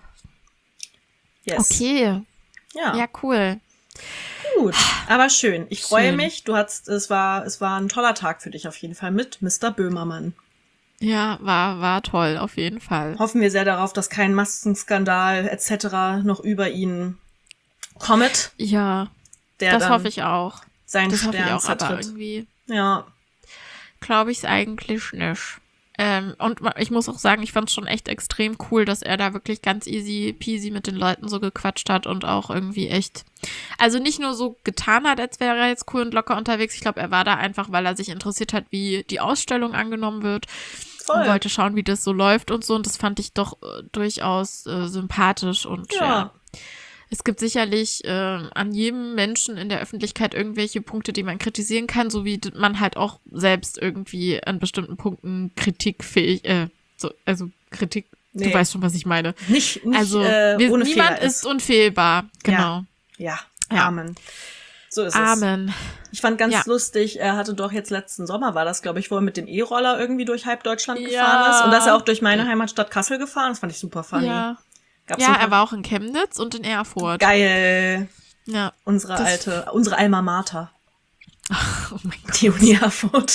Yes. Okay. Ja, Ja, cool. gut. Aber schön. Ich freue Schön. mich. Du hattest, es war, es war ein toller Tag für dich auf jeden Fall mit Mister Böhmermann. Ja, war, war toll, auf jeden Fall. Hoffen wir sehr darauf, dass kein Maskenskandal et cetera noch über ihn kommt, Ja, der das dann hoffe ich auch. seinen Das hoffe ich Stern auch, aber zertritt. irgendwie Ja. glaube ich es eigentlich nicht. Ähm, und ma- ich muss auch sagen, ich fand es schon echt extrem cool, dass er da wirklich ganz easy peasy mit den Leuten so gequatscht hat und auch irgendwie echt, also nicht nur so getan hat, als wäre er jetzt cool und locker unterwegs. Ich glaube, er war da einfach, weil er sich interessiert hat, wie die Ausstellung angenommen wird Voll. und wollte schauen, wie das so läuft und so. Und das fand ich doch äh, durchaus äh, sympathisch und ja. Ja. Es gibt sicherlich äh, an jedem Menschen in der Öffentlichkeit irgendwelche Punkte, die man kritisieren kann, so wie d- man halt auch selbst irgendwie an bestimmten Punkten kritikfähig, äh, so, also Kritik, Nee. du weißt schon, was ich meine. Nicht, nicht Also äh, wir, ohne niemand Fehler ist unfehlbar, genau. Ja, Ja. Amen. So ist es. Amen. Ich fand ganz Ja. lustig, er hatte doch jetzt letzten Sommer, war das, glaube ich, wo er mit dem E-Roller irgendwie durch halb Deutschland Ja. gefahren ist. Und da ist er auch durch meine Heimatstadt Kassel gefahren. Das fand ich super funny. Ja, Gab's ja ein paar- er war auch in Chemnitz und in Erfurt. Geil. Ja. Unsere Das- alte, unsere Alma Mater. Oh mein Gott. Die Uni Erfurt.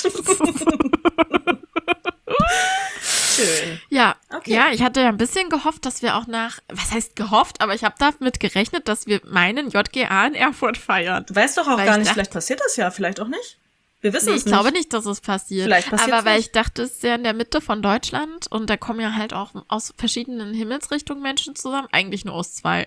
Schön. Ja, Okay. ja, ich hatte ja ein bisschen gehofft, dass wir auch nach, was heißt gehofft, aber ich habe damit gerechnet, dass wir meinen J G A in Erfurt feiern. Du weißt doch auch Weil gar ich nicht, dachte- vielleicht passiert das ja, vielleicht auch nicht. Wir wissen Nee, es ich nicht. glaube nicht, dass es passiert. Vielleicht passiert's Aber weil nicht. ich dachte, es ist ja in der Mitte von Deutschland und da kommen ja halt auch aus verschiedenen Himmelsrichtungen Menschen zusammen. Eigentlich nur aus zwei.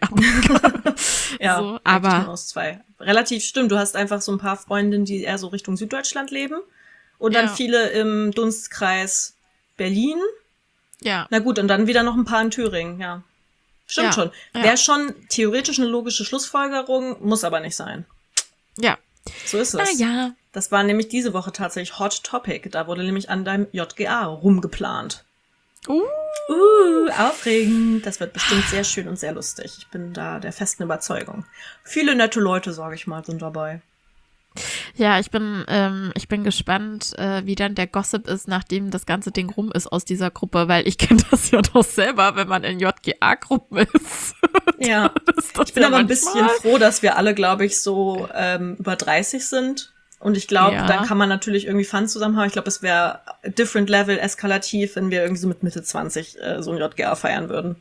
Ja, so, eigentlich aber nur aus zwei. Relativ stimmt. Du hast einfach so ein paar Freundinnen, die eher so Richtung Süddeutschland leben. Und dann Ja. viele im Dunstkreis Berlin. ja, Na gut, und dann wieder noch ein paar in Thüringen, ja. Stimmt Ja, schon. ja. Wäre schon theoretisch eine logische Schlussfolgerung, muss aber nicht sein. ja. So ist es. Naja. Das war nämlich diese Woche tatsächlich Hot Topic. Da wurde nämlich an deinem J G A rumgeplant. Uh, Uh, aufregend. Das wird bestimmt sehr schön und sehr lustig. Ich bin da der festen Überzeugung. Viele nette Leute, sage ich mal, sind dabei. ja, ich bin, ähm, ich bin gespannt, äh, wie dann der Gossip ist, nachdem das ganze Ding rum ist aus dieser Gruppe, weil ich kenne das ja doch selber, wenn man in J G A-Gruppen ist. Ja, ist das ich bin ja aber ein manchmal- bisschen froh, dass wir alle, glaube ich, so ähm, über dreißig sind. Und ich glaube, Ja. dann kann man natürlich irgendwie Fun zusammen haben. Ich glaube, es wäre different level eskalativ, wenn wir irgendwie so mit Mitte zwanzig äh, so ein J G A feiern würden.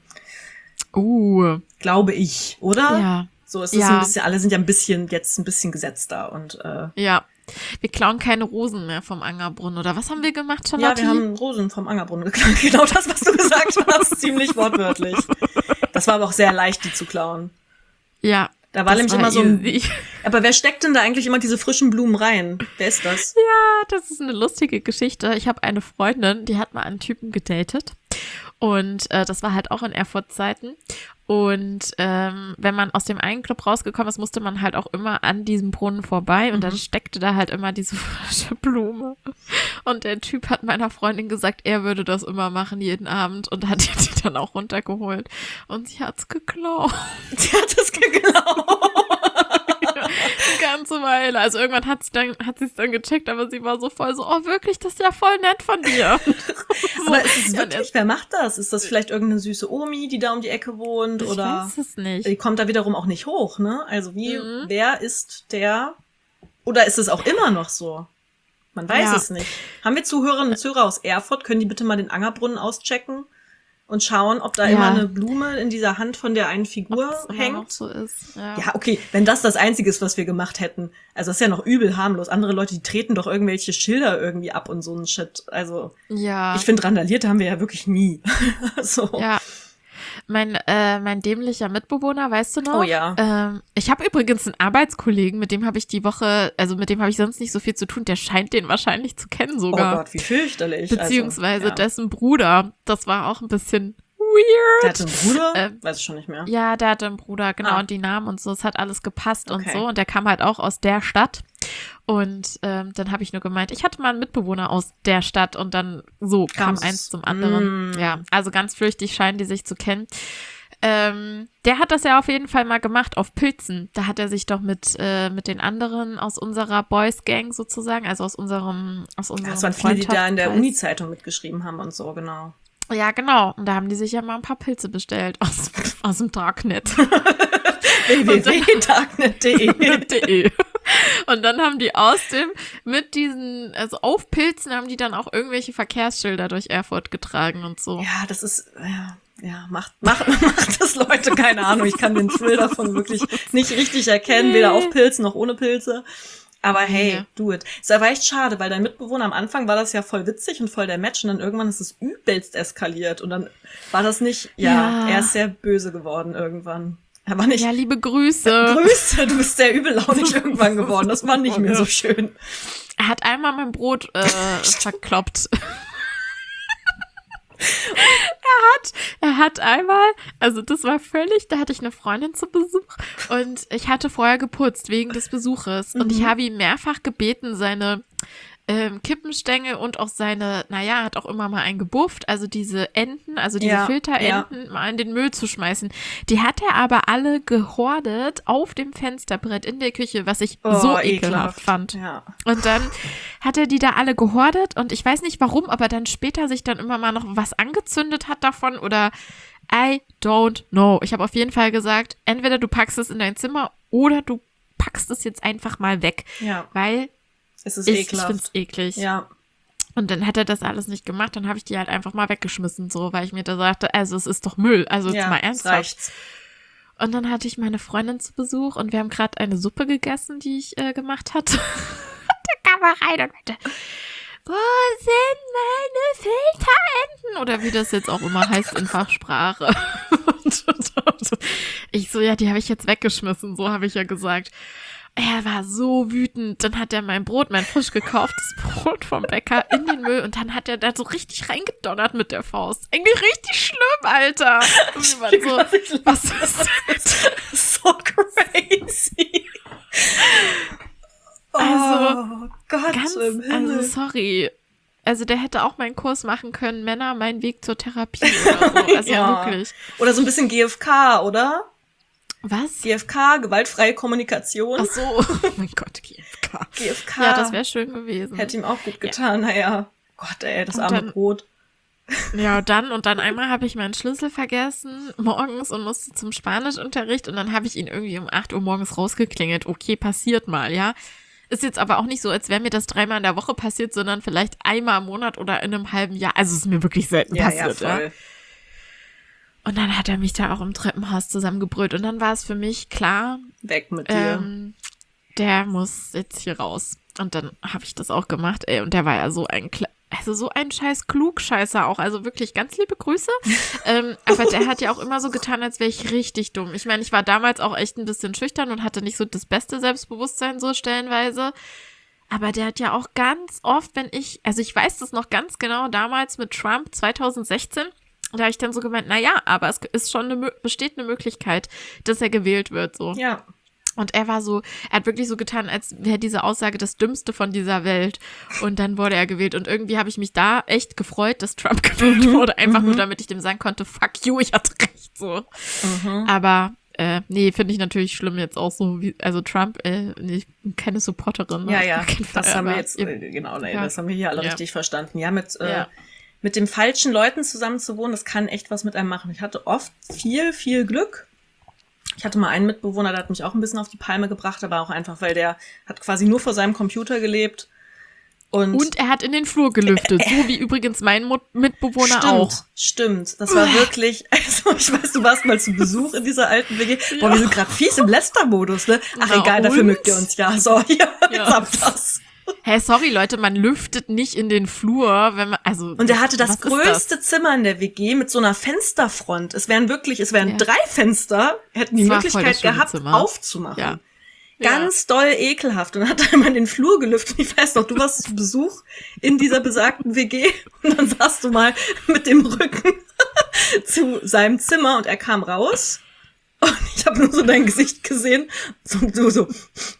Uh, Glaube ich, oder? ja, So ist es Ja. ein bisschen, alle sind ja ein bisschen, jetzt ein bisschen gesetzter und äh, ja. Wir klauen keine Rosen mehr vom Angerbrunnen, oder was haben wir gemacht, ja, Charlotte? wir haben Rosen vom Angerbrunnen geklaut. Genau das, was du gesagt hast, ziemlich wortwörtlich. Das war aber auch sehr leicht, die zu klauen. Ja. Da war das nämlich immer so ein, easy. aber wer steckt denn da eigentlich immer diese frischen Blumen rein? Wer ist das? Ja, das ist eine lustige Geschichte. Ich habe eine Freundin, die hat mal einen Typen gedatet. Und äh, das war halt auch in Erfurt-Zeiten. Und ähm, wenn man aus dem einen Club rausgekommen ist, musste man halt auch immer an diesem Brunnen vorbei. Und Mhm. dann steckte da halt immer diese frische Blume. Und der Typ hat meiner Freundin gesagt, er würde das immer machen jeden Abend. Und hat ihr die dann auch runtergeholt. Und sie hat's geklaut. Sie hat es geglaubt. Eine ganze Weile. Also irgendwann hat sie dann, hat sie es dann gecheckt, aber sie war so voll so, oh wirklich, das ist ja voll nett von dir. so, Aber ist es ja, und wirklich, wer macht das? Ist das vielleicht irgendeine süße Omi, die da um die Ecke wohnt? Ich Oder weiß es nicht. die kommt da wiederum auch nicht hoch, ne? Also wie, Mhm. wer ist der? Oder ist es auch immer noch so? Man weiß Ja. es nicht. Haben wir Zuhörerinnen und Zuhörer aus Erfurt? Können die bitte mal den Angerbrunnen auschecken und schauen, ob da Ja. immer eine Blume in dieser Hand von der einen Figur Ob's immer noch hängt? so ist. Ja. Ja, okay, wenn das das Einzige ist, was wir gemacht hätten. Also das ist ja noch übel harmlos. Andere Leute, die treten doch irgendwelche Schilder irgendwie ab und so ein Shit. Also Ja. ich finde, randaliert haben wir ja wirklich nie. so. ja. Mein, äh, mein dämlicher Mitbewohner, weißt du noch? Oh ja. Ähm, ich habe übrigens einen Arbeitskollegen, mit dem habe ich die Woche, also mit dem habe ich sonst nicht so viel zu tun. Der scheint den wahrscheinlich zu kennen Oh sogar. Gott, wie fürchterlich. Beziehungsweise also, ja. dessen Bruder. Das war auch ein bisschen Der weird. hatte einen Bruder? Äh, Weiß ich schon nicht mehr. Ja, der hatte einen Bruder, genau, Ah. und die Namen und so, es hat alles gepasst und Okay. so. Und der kam halt auch aus der Stadt. Und ähm, dann habe ich nur gemeint, ich hatte mal einen Mitbewohner aus der Stadt und dann so kam Kam's- eins zum anderen. Mm. Ja, also ganz flüchtig scheinen die sich zu kennen. Ähm, der hat das ja auf jeden Fall mal gemacht auf Pilzen. Da hat er sich doch mit äh, mit den anderen aus unserer Boys Gang sozusagen, also aus unserem aus unserem Ja, es waren viele, die da in der Freundschaftskreis. Uni-Zeitung mitgeschrieben haben und so, genau. Ja, genau. Und da haben die sich ja mal ein paar Pilze bestellt aus, aus dem Darknet. w w w punkt darknet punkt de De. Und dann haben die aus dem, mit diesen, also auf Pilzen haben die dann auch irgendwelche Verkehrsschilder durch Erfurt getragen und so. Ja, das ist, ja, ja, macht, macht, macht das Leute, keine Ahnung. Ich kann den Thrill davon wirklich nicht richtig erkennen, weder auf Pilzen noch ohne Pilze. Aber hey, Ja. do it. Es war echt schade, weil dein Mitbewohner am Anfang war das ja voll witzig und voll der Match und dann irgendwann ist es übelst eskaliert und dann war das nicht, ja, Ja. er ist sehr böse geworden irgendwann. Er war nicht, Ja, liebe Grüße. Grüße, du bist sehr übellaunig irgendwann geworden. Das war nicht mehr so schön. Er hat einmal mein Brot äh, verkloppt. er hat, er hat einmal, also das war völlig, da hatte ich eine Freundin zu Besuch und ich hatte vorher geputzt wegen des Besuches und ich Mhm. habe ihn mehrfach gebeten, seine ähm, Kippenstängel und auch seine, naja, hat auch immer mal einen gebufft, also diese Enten, also diese Ja, Filterenten mal in den Müll zu schmeißen. Die hat er aber alle gehortet auf dem Fensterbrett in der Küche, was ich Oh, so ekelhaft fand. Ja. Und dann hat er die da alle gehortet und ich weiß nicht warum, aber dann später sich dann immer mal noch was angezündet hat davon oder I don't know. Ich habe auf jeden Fall gesagt, entweder du packst es in dein Zimmer oder du packst es jetzt einfach mal weg, Ja, weil es ist ich, ich ekelhaft. finde es eklig. Ja. Und dann hat er das alles nicht gemacht, dann habe ich die halt einfach mal weggeschmissen, so, weil ich mir da sagte, also es ist doch Müll, also jetzt ja, mal es ernsthaft. reicht's. Und dann hatte ich meine Freundin zu Besuch und wir haben gerade eine Suppe gegessen, die ich äh, gemacht hatte. Da kam Kamera rein und meinte, wo sind meine Filterenten? Oder wie das jetzt auch immer heißt in Fachsprache. Und, und, und. Ich so, ja, die habe ich jetzt weggeschmissen, so habe ich ja gesagt. Er war so wütend. Dann hat er mein Brot, mein frisch gekauftes Brot vom Bäcker in den Müll und dann hat er da so richtig reingedonnert mit der Faust. Eigentlich richtig schlimm, Alter. Und wir waren so, was ist das? So crazy. Also, oh Gott, ganz, im Himmel. also sorry. Also der hätte auch meinen Kurs machen können, Männer, mein Weg zur Therapie oder so. Also ja. wirklich. Oder so ein bisschen G F K, oder? Was? G F K, gewaltfreie Kommunikation. Ach so, oh mein Gott, G F K. G F K. Ja, das wäre schön gewesen. Hätte ihm auch gut getan, ja. Naja. Gott, ey, das Und arme dann- Brot. Ja, dann und dann einmal habe ich meinen Schlüssel vergessen morgens und musste zum Spanischunterricht und dann habe ich ihn irgendwie um acht Uhr morgens rausgeklingelt. Okay, passiert mal, ja. Ist jetzt aber auch nicht so, als wäre mir das dreimal in der Woche passiert, sondern vielleicht einmal im Monat oder in einem halben Jahr. Also es ist mir wirklich selten Ja, passiert, ja, voll. ja. Und dann hat er mich da auch im Treppenhaus zusammengebrüllt und dann war es für mich klar, Weg mit dir. ähm, der muss jetzt hier raus. Und dann habe ich das auch gemacht, ey, und der war ja so ein, Kle- also so ein scheiß Klugscheißer auch, also wirklich ganz liebe Grüße. ähm, aber der hat ja auch immer so getan, als wäre ich richtig dumm. Ich meine, ich war damals auch echt ein bisschen schüchtern und hatte nicht so das beste Selbstbewusstsein so stellenweise. Aber der hat ja auch ganz oft, wenn ich, also ich weiß das noch ganz genau, damals mit Trump zwanzig sechzehn, da habe ich dann so gemeint, na ja, aber es ist schon eine, besteht eine Möglichkeit, dass er gewählt wird, so. Ja. Und er war so, er hat wirklich so getan, als wäre diese Aussage das Dümmste von dieser Welt. Und dann wurde er gewählt. Und irgendwie habe ich mich da echt gefreut, dass Trump gewählt wurde. Einfach nur, damit ich dem sagen konnte, fuck you, ich hatte recht, so. Mhm. Aber, äh, nee, finde ich natürlich schlimm jetzt auch so, wie, also Trump, äh, nee, ich bin keine Supporterin. Ne? Ja, Auf ja, gar keinen Fall, das haben wir aber jetzt, ihr- äh, genau, nee, ja. das haben wir hier alle Ja. richtig verstanden. Ja, mit, äh, Ja. mit den falschen Leuten zusammen zu wohnen, das kann echt was mit einem machen. Ich hatte oft viel, viel Glück. Ich hatte mal einen Mitbewohner, der hat mich auch ein bisschen auf die Palme gebracht, aber auch einfach, weil der hat quasi nur vor seinem Computer gelebt. Und, Und er hat in den Flur gelüftet, so wie übrigens mein Mut- Mitbewohner stimmt, auch. Stimmt, das war wirklich, also ich weiß, du warst mal zu Besuch in dieser alten W G. Boah, wir sind gerade fies im Lästermodus, ne? Ach Na egal, dafür und? mögt ihr uns ja. So, ja, Ja. jetzt habt das. Hä, sorry Leute, man lüftet nicht in den Flur, wenn man, also. Und er hatte das was ist größte Zimmer in der W G mit so einer Fensterfront. Es wären wirklich, es wären Ja. drei Fenster, hätten die Es war voll Möglichkeit das schöne gehabt, Zimmer. aufzumachen. Ja. Ganz doll ekelhaft. Und dann hat er immer in den Flur gelüftet. Und ich weiß noch, du warst zu Besuch in dieser besagten W G. Und dann saßt du mal mit dem Rücken zu seinem Zimmer und er kam raus. Und ich habe nur so dein Gesicht gesehen. So, du so.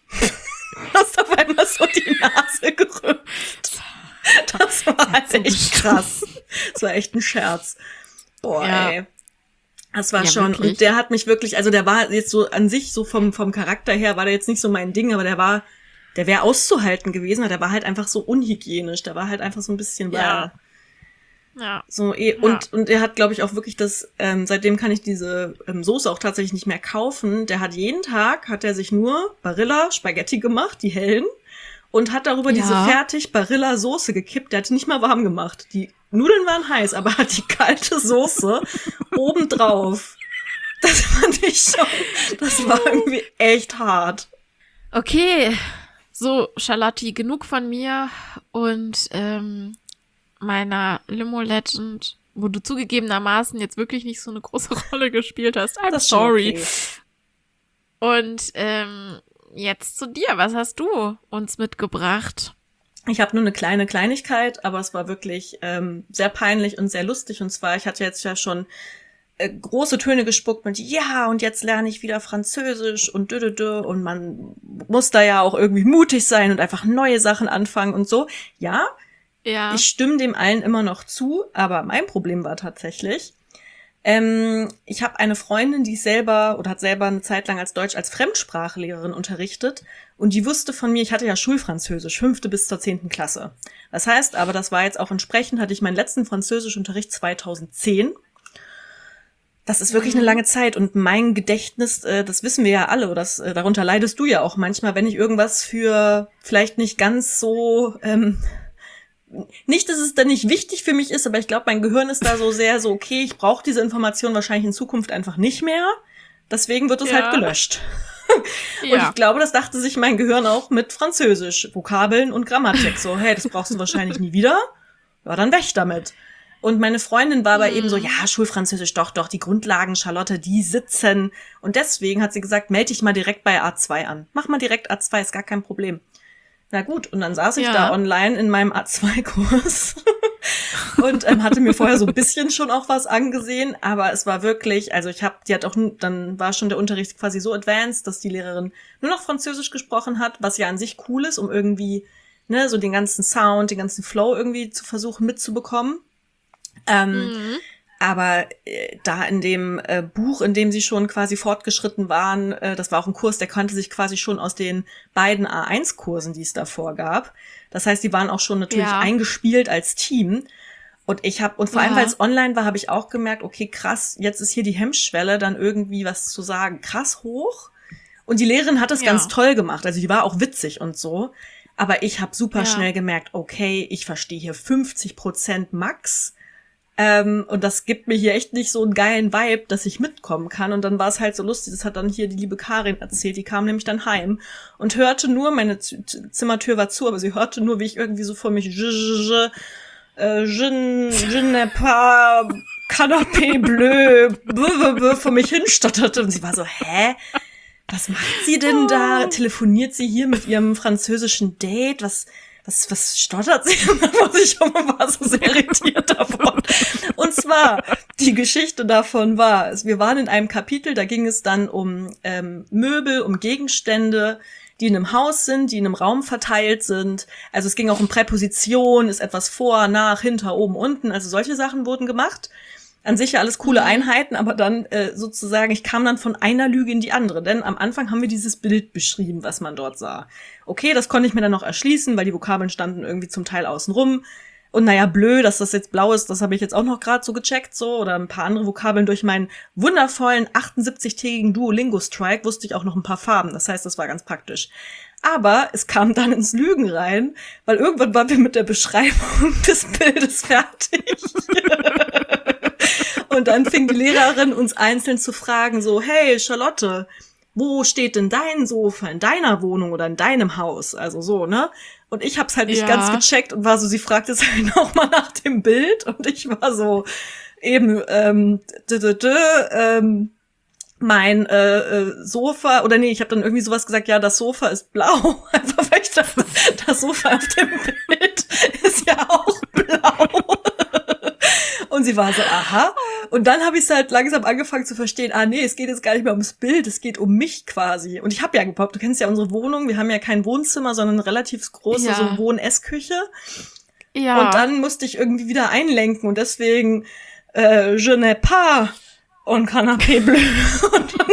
Hast auf einmal so die Nase gerümpft. Das war halt so echt krass. Das war echt ein Scherz. Boah, Ja. ey. Das war Ja, schon, wirklich. und der hat mich wirklich, also der war jetzt so an sich, so vom, vom Charakter her, war der jetzt nicht so mein Ding, aber der war, der wäre auszuhalten gewesen, aber der war halt einfach so unhygienisch, der war halt einfach so ein bisschen, Ja. bäh. Ja. So, eh, und, und er hat, glaube ich, auch wirklich das, ähm, seitdem kann ich diese ähm, Soße auch tatsächlich nicht mehr kaufen. Der hat jeden Tag, hat er sich nur Barilla Spaghetti gemacht, die hellen, und hat darüber Ja. diese fertig Barilla Soße gekippt. Der hat die nicht mal warm gemacht. Die Nudeln waren heiß, aber hat die kalte Soße obendrauf. Das fand ich schon, das war irgendwie echt hart. Okay, so, Charlotte, genug von mir und ähm, meiner Limo-Legend, wo du zugegebenermaßen jetzt wirklich nicht so eine große Rolle gespielt hast. I'm Das ist schon sorry. okay. Und ähm, jetzt zu dir. Was hast du uns mitgebracht? Ich habe nur eine kleine Kleinigkeit, aber es war wirklich ähm, sehr peinlich und sehr lustig. Und zwar, ich hatte jetzt ja schon äh, große Töne gespuckt mit ja, und jetzt lerne ich wieder Französisch und dö, dö, dö. Und man muss da ja auch irgendwie mutig sein und einfach neue Sachen anfangen und so. Ja, Ja. ich stimme dem allen immer noch zu, aber mein Problem war tatsächlich, ähm, ich habe eine Freundin, die selber oder hat selber eine Zeit lang als Deutsch als Fremdsprachlehrerin unterrichtet und die wusste von mir, ich hatte ja Schulfranzösisch, fünfte bis zur zehnten Klasse. Das heißt aber, das war jetzt auch entsprechend, hatte ich meinen letzten Französischunterricht zweitausendzehn. Das ist wirklich eine lange Zeit und mein Gedächtnis, äh, das wissen wir ja alle, das, äh, darunter leidest du ja auch manchmal, wenn ich irgendwas für vielleicht nicht ganz so, ähm, nicht, dass es dann nicht wichtig für mich ist, aber ich glaube, mein Gehirn ist da so sehr so, okay, ich brauche diese Information wahrscheinlich in Zukunft einfach nicht mehr, deswegen wird es Ja. halt gelöscht. Ja. Und ich glaube, das dachte sich mein Gehirn auch mit Französisch, Vokabeln und Grammatik. So, hey, das brauchst du wahrscheinlich nie wieder. Ja, dann weg damit. Und meine Freundin war aber hm. eben so, ja, Schulfranzösisch, doch, doch, die Grundlagen, Charlotte, die sitzen. Und deswegen hat sie gesagt, melde dich mal direkt bei A zwei an. Mach mal direkt A zwei, ist gar kein Problem. Na gut, und dann saß ich ja. da online in meinem A zwei Kurs und ähm, hatte mir vorher so ein bisschen schon auch was angesehen, aber es war wirklich, also ich habe, die hat auch, dann war schon der Unterricht quasi so advanced, dass die Lehrerin nur noch Französisch gesprochen hat, was ja an sich cool ist, um irgendwie, ne, so den ganzen Sound, den ganzen Flow irgendwie zu versuchen mitzubekommen. Ähm, mhm. Aber äh, da in dem äh, Buch, in dem sie schon quasi fortgeschritten waren, äh, das war auch ein Kurs, der kannte sich quasi schon aus den beiden A eins Kursen, die es davor gab. Das heißt, die waren auch schon natürlich ja. eingespielt als Team. Und ich habe, und vor ja. allem, weil es online war, habe ich auch gemerkt, okay, krass, jetzt ist hier die Hemmschwelle, dann irgendwie was zu sagen, krass hoch. Und die Lehrerin hat es ja. ganz toll gemacht. Also die war auch witzig und so. Aber ich habe super ja. schnell gemerkt, okay, ich verstehe hier fünfzig Prozent Max. Ähm, und das gibt mir hier echt nicht so einen geilen Vibe, dass ich mitkommen kann. Und dann war es halt so lustig, das hat dann hier die liebe Karin erzählt, die kam nämlich dann heim und hörte nur, meine Z- Zimmertür war zu, aber sie hörte nur, wie ich irgendwie so vor mich je, je, je, je, je ne pas, canapé bleu, b, b, b, vor mich hinstotterte. Und sie war so, hä? Was macht sie denn da? Telefoniert sie hier mit ihrem französischen Date? Was... Was, was stottert sie? Ich war so sehr irritiert davon. Und zwar, die Geschichte davon war, wir waren in einem Kapitel, da ging es dann um ähm, Möbel, um Gegenstände, die in einem Haus sind, die in einem Raum verteilt sind. Also es ging auch um Präposition, ist etwas vor, nach, hinter, oben, unten. Also solche Sachen wurden gemacht. An sich ja alles coole Einheiten, aber dann äh, sozusagen, ich kam dann von einer Lüge in die andere. Denn am Anfang haben wir dieses Bild beschrieben, was man dort sah. Okay, das konnte ich mir dann noch erschließen, weil die Vokabeln standen irgendwie zum Teil außen rum. Und naja, blöd, dass das jetzt blau ist, das habe ich jetzt auch noch gerade so gecheckt, so. Oder ein paar andere Vokabeln durch meinen wundervollen achtundsiebzig-tägigen Duolingo-Strike wusste ich auch noch ein paar Farben. Das heißt, das war ganz praktisch. Aber es kam dann ins Lügen rein, weil irgendwann waren wir mit der Beschreibung des Bildes fertig. Und dann fing die Lehrerin uns einzeln zu fragen, so, hey, Charlotte, wo steht denn dein Sofa in deiner Wohnung oder in deinem Haus? Also so, ne? Und ich hab's halt nicht ja. ganz gecheckt und war so, sie fragte es halt nochmal nach dem Bild und ich war so, eben, ähm, d -d -d, ähm, mein äh, äh, Sofa, oder nee, ich habe dann irgendwie sowas gesagt, ja, das Sofa ist blau. Einfach weil ich dachte, das Sofa auf dem Bild ist ja auch blau. Und sie war so, aha. Und dann habe ich es halt langsam angefangen zu verstehen, ah nee, es geht jetzt gar nicht mehr ums Bild, es geht um mich quasi. Und ich habe ja gebaut, du kennst ja unsere Wohnung, wir haben ja kein Wohnzimmer, sondern eine relativ große ja. so Wohn-Essküche. Ja. Und dann musste ich irgendwie wieder einlenken und deswegen äh, je ne pas und canapé bleu. Und dann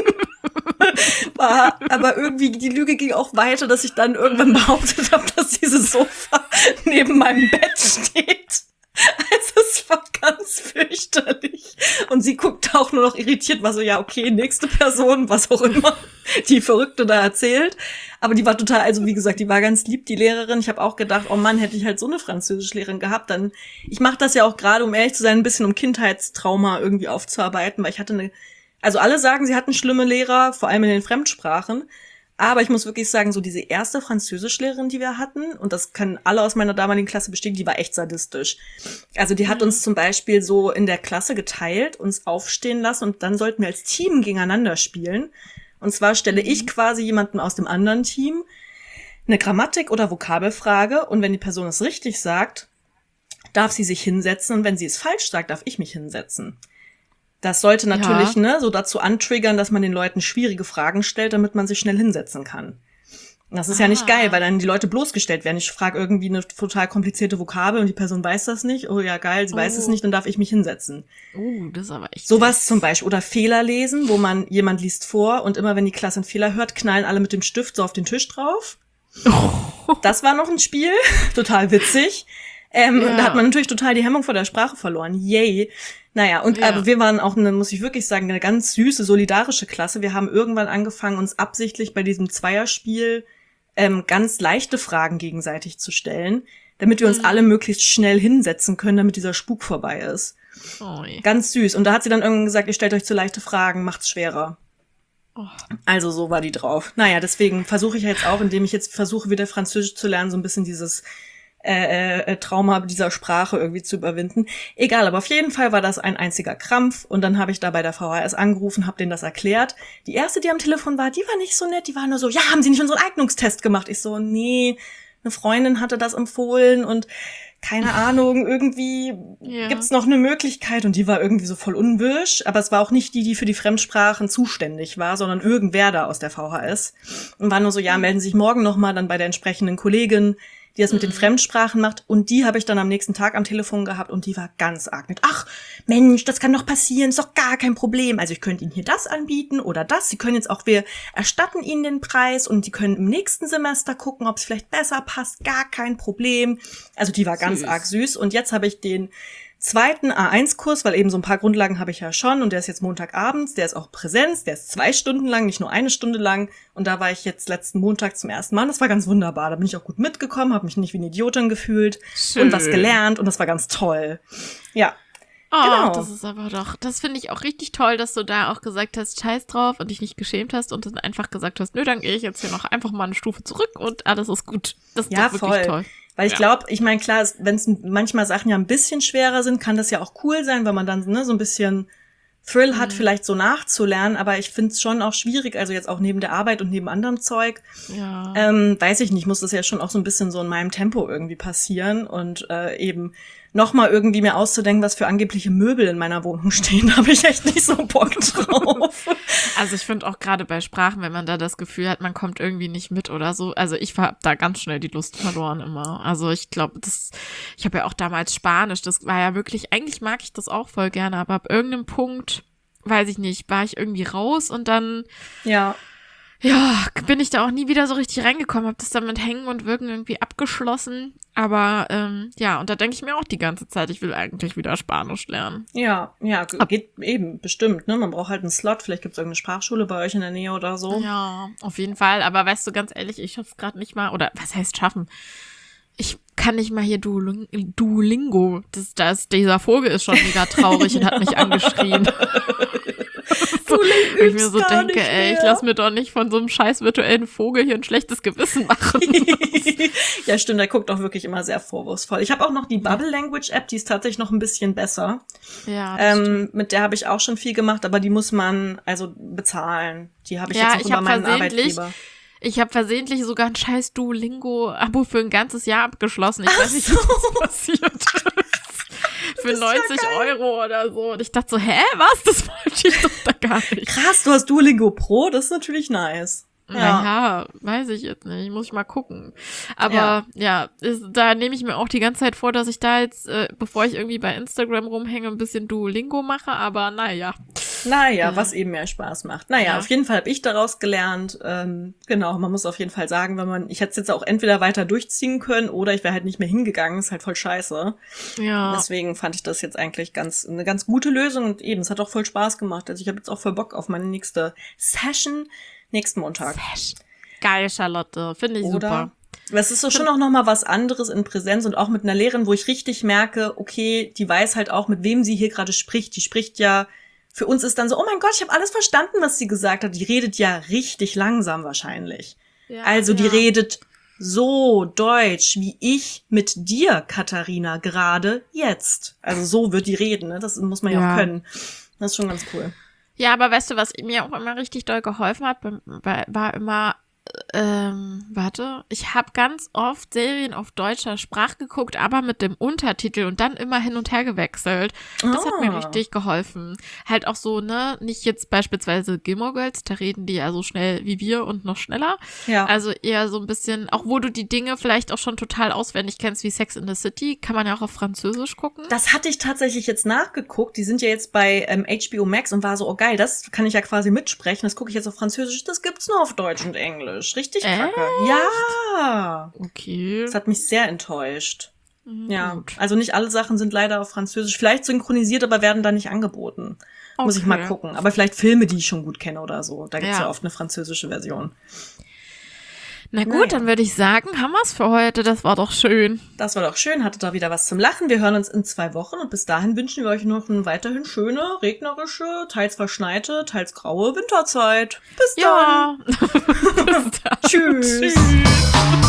war, aber irgendwie, die Lüge ging auch weiter, dass ich dann irgendwann behauptet habe, dass dieses Sofa neben meinem Bett steht. Also es war ganz fürchterlich. Und sie guckte auch nur noch irritiert, war so, ja, okay, nächste Person, was auch immer die Verrückte da erzählt. Aber die war total, also wie gesagt, die war ganz lieb, die Lehrerin. Ich habe auch gedacht, oh Mann, hätte ich halt so eine Französischlehrerin gehabt, dann, ich mache das ja auch gerade, um ehrlich zu sein, ein bisschen um Kindheitstrauma irgendwie aufzuarbeiten, weil ich hatte eine, also alle sagen, sie hatten schlimme Lehrer, vor allem in den Fremdsprachen. Aber ich muss wirklich sagen, so diese erste Französischlehrerin, die wir hatten, und das können alle aus meiner damaligen Klasse bestätigen, die war echt sadistisch. Also die hat uns zum Beispiel so in der Klasse geteilt, uns aufstehen lassen und dann sollten wir als Team gegeneinander spielen. Und zwar stelle ich quasi jemanden aus dem anderen Team eine Grammatik- oder Vokabelfrage und wenn die Person es richtig sagt, darf sie sich hinsetzen und wenn sie es falsch sagt, darf ich mich hinsetzen. Das sollte natürlich ja. ne, so dazu antriggern, dass man den Leuten schwierige Fragen stellt, damit man sich schnell hinsetzen kann. Und das ist ah. ja nicht geil, weil dann die Leute bloßgestellt werden. Ich frage irgendwie eine total komplizierte Vokabel und die Person weiß das nicht. Oh ja, geil, sie oh. weiß es nicht, dann darf ich mich hinsetzen. Oh, das ist aber echt Sowas zum Beispiel. Oder Fehler lesen, wo man, jemand liest vor und immer wenn die Klasse einen Fehler hört, knallen alle mit dem Stift so auf den Tisch drauf. Oh. Das war noch ein Spiel. Total witzig. Ähm, ja. Da hat man natürlich total die Hemmung vor der Sprache verloren. Yay. Naja, und ja. aber wir waren auch, eine, muss ich wirklich sagen, eine ganz süße, solidarische Klasse. Wir haben irgendwann angefangen, uns absichtlich bei diesem Zweierspiel ähm, ganz leichte Fragen gegenseitig zu stellen, damit wir uns mhm. alle möglichst schnell hinsetzen können, damit dieser Spuk vorbei ist. Oh. Ganz süß. Und da hat sie dann irgendwann gesagt, ihr stellt euch zu leichte Fragen, macht's schwerer. Oh. Also so war die drauf. Naja, deswegen versuche ich jetzt auch, indem ich jetzt versuche, wieder Französisch zu lernen, so ein bisschen dieses äh, äh, Trauma dieser Sprache irgendwie zu überwinden. Egal, aber auf jeden Fall war das ein einziger Krampf. Und dann habe ich da bei der V H S angerufen, habe denen das erklärt. Die erste, die am Telefon war, die war nicht so nett. Die war nur so, ja, haben Sie nicht unseren Eignungstest gemacht? Ich so, nee, eine Freundin hatte das empfohlen und keine Ahnung, irgendwie ja. gibt's noch eine Möglichkeit. Und die war irgendwie so voll unwirsch. Aber es war auch nicht die, die für die Fremdsprachen zuständig war, sondern irgendwer da aus der V H S. Und war nur so, ja, melden Sie sich morgen nochmal dann bei der entsprechenden Kollegin, die das mit den Fremdsprachen macht. Und die habe ich dann am nächsten Tag am Telefon gehabt und die war ganz arg nett. Ach, Mensch, das kann doch passieren, ist doch gar kein Problem. Also ich könnte Ihnen hier das anbieten oder das. Sie können jetzt auch, wir erstatten Ihnen den Preis und Sie können im nächsten Semester gucken, ob es vielleicht besser passt. Gar kein Problem. Also die war ganz Süß. arg süß. Und jetzt habe ich den zweiten A eins Kurs, weil eben so ein paar Grundlagen habe ich ja schon und der ist jetzt Montagabends, der ist auch Präsenz, der ist zwei Stunden lang, nicht nur eine Stunde lang und da war ich jetzt letzten Montag zum ersten Mal, das war ganz wunderbar, da bin ich auch gut mitgekommen, habe mich nicht wie eine Idiotin gefühlt Schön. Und was gelernt und das war ganz toll. Ja. Oh, Genau. das ist aber doch, das finde ich auch richtig toll, dass du da auch gesagt hast, scheiß drauf und dich nicht geschämt hast und dann einfach gesagt hast, nö, dann gehe ich jetzt hier noch einfach mal eine Stufe zurück und alles ist gut. Das ist Ja, doch wirklich voll. toll. Weil ich Ja. glaube, ich meine, klar, wenn es manchmal Sachen ja ein bisschen schwerer sind, kann das ja auch cool sein, weil man dann ne, so ein bisschen Thrill hat, Mhm. vielleicht so nachzulernen. Aber ich finde es schon auch schwierig, also jetzt auch neben der Arbeit und neben anderem Zeug. Ja. Ähm, weiß ich nicht, muss das ja schon auch so ein bisschen so in meinem Tempo irgendwie passieren. Und äh, eben nochmal irgendwie mir auszudenken, was für angebliche Möbel in meiner Wohnung stehen, da habe ich echt nicht so Bock drauf. Also ich finde auch gerade bei Sprachen, wenn man da das Gefühl hat, man kommt irgendwie nicht mit oder so. Also ich habe da ganz schnell die Lust verloren immer. Also ich glaube, das, ich habe ja auch damals Spanisch, das war ja wirklich, eigentlich mag ich das auch voll gerne, aber ab irgendeinem Punkt, weiß ich nicht, war ich irgendwie raus und dann, Ja. ja, bin ich da auch nie wieder so richtig reingekommen, habe das dann mit Hängen und Wirken irgendwie abgeschlossen. Aber ähm, ja, und da denke ich mir auch die ganze Zeit, ich will eigentlich wieder Spanisch lernen. Ja, ja, ge- geht eben, bestimmt, ne? Man braucht halt einen Slot, vielleicht gibt's irgendeine Sprachschule bei euch in der Nähe oder so. Ja, auf jeden Fall. Aber weißt du, ganz ehrlich, ich schaff's gerade nicht mal. Oder was heißt schaffen? Ich kann nicht mal hier Duoling- Duolingo. Das, das, dieser Vogel ist schon mega traurig und hat mich angeschrien. So, wenn ich mir so gar denke, nicht ey, ich mehr. lass mir doch nicht von so einem scheiß virtuellen Vogel hier ein schlechtes Gewissen machen. Ja, stimmt, der guckt auch wirklich immer sehr vorwurfsvoll. Ich habe auch noch die Bubble Language App, die ist tatsächlich noch ein bisschen besser. Ja, das stimmt. Ähm, mit der habe ich auch schon viel gemacht, aber die muss man also bezahlen. Die habe ich Ja, jetzt noch ich über hab meinen versehentlich- Arbeitgeber. Ich habe versehentlich sogar ein scheiß Duolingo-Abo für ein ganzes Jahr abgeschlossen. Ich weiß nicht, so. was passiert ist. Für ist ja neunzig Euro oder so. Und ich dachte so, hä, was? Das wollte ich doch da gar nicht. Krass, du hast Duolingo Pro, das ist natürlich nice. Naja, weiß ich jetzt nicht. Muss ich mal gucken. Aber Ja. ja, ist, da nehme ich mir auch die ganze Zeit vor, dass ich da jetzt, äh, bevor ich irgendwie bei Instagram rumhänge, ein bisschen Duolingo mache. Aber naja. Naja, Ja. was eben mehr Spaß macht. Naja, Ja. auf jeden Fall habe ich daraus gelernt. Ähm, genau, man muss auf jeden Fall sagen, wenn man, ich hätte es jetzt auch entweder weiter durchziehen können oder ich wäre halt nicht mehr hingegangen. Ist halt voll scheiße. Ja. Deswegen fand ich das jetzt eigentlich ganz eine ganz gute Lösung und eben, es hat auch voll Spaß gemacht. Also ich habe jetzt auch voll Bock auf meine nächste Session nächsten Montag. Geil, Charlotte. Finde ich Oder? super. Es ist so schon auch noch mal was anderes in Präsenz und auch mit einer Lehrerin, wo ich richtig merke, okay, die weiß halt auch, mit wem sie hier gerade spricht. Die spricht ja, für uns ist dann so, oh mein Gott, ich habe alles verstanden, was sie gesagt hat. Die redet ja richtig langsam wahrscheinlich. Ja, Also die ja. redet so deutsch, wie ich mit dir, Katharina, gerade jetzt. Also so wird die reden, ne? Das muss man ja, Ja. auch können. Das ist schon ganz cool. Ja, aber weißt du, was mir auch immer richtig doll geholfen hat, war, war immer, ähm, warte, ich habe ganz oft Serien auf deutscher Sprache geguckt, aber mit dem Untertitel und dann immer hin und her gewechselt. Das hat mir Ah. richtig geholfen. Halt auch so, ne, nicht jetzt beispielsweise Gilmore Girls, da reden die ja so schnell wie wir und noch schneller. Ja. Also eher so ein bisschen, auch wo du die Dinge vielleicht auch schon total auswendig kennst, wie Sex in the City, kann man ja auch auf Französisch gucken. Das hatte ich tatsächlich jetzt nachgeguckt. Die sind ja jetzt bei ähm, H B O Max und war so, oh geil, das kann ich ja quasi mitsprechen. Das gucke ich jetzt auf Französisch. Das gibt's nur auf Deutsch und Englisch. Richtig kacke. Echt? Ja. Okay. Das hat mich sehr enttäuscht. Mhm, Ja. gut. Also nicht alle Sachen sind leider auf Französisch. Vielleicht synchronisiert, aber werden da nicht angeboten. Muss ich Okay. mal gucken. Aber vielleicht Filme, die ich schon gut kenne oder so. Da gibt's ja, Ja. oft eine französische Version. Na gut, Naja. dann würde ich sagen, haben wir es für heute. Das war doch schön. Das war doch schön, hattet da wieder was zum Lachen. Wir hören uns in zwei Wochen und bis dahin wünschen wir euch noch eine weiterhin schöne, regnerische, teils verschneite, teils graue Winterzeit. Bis dann. Ja. Bis dann. Tschüss. Tschüss.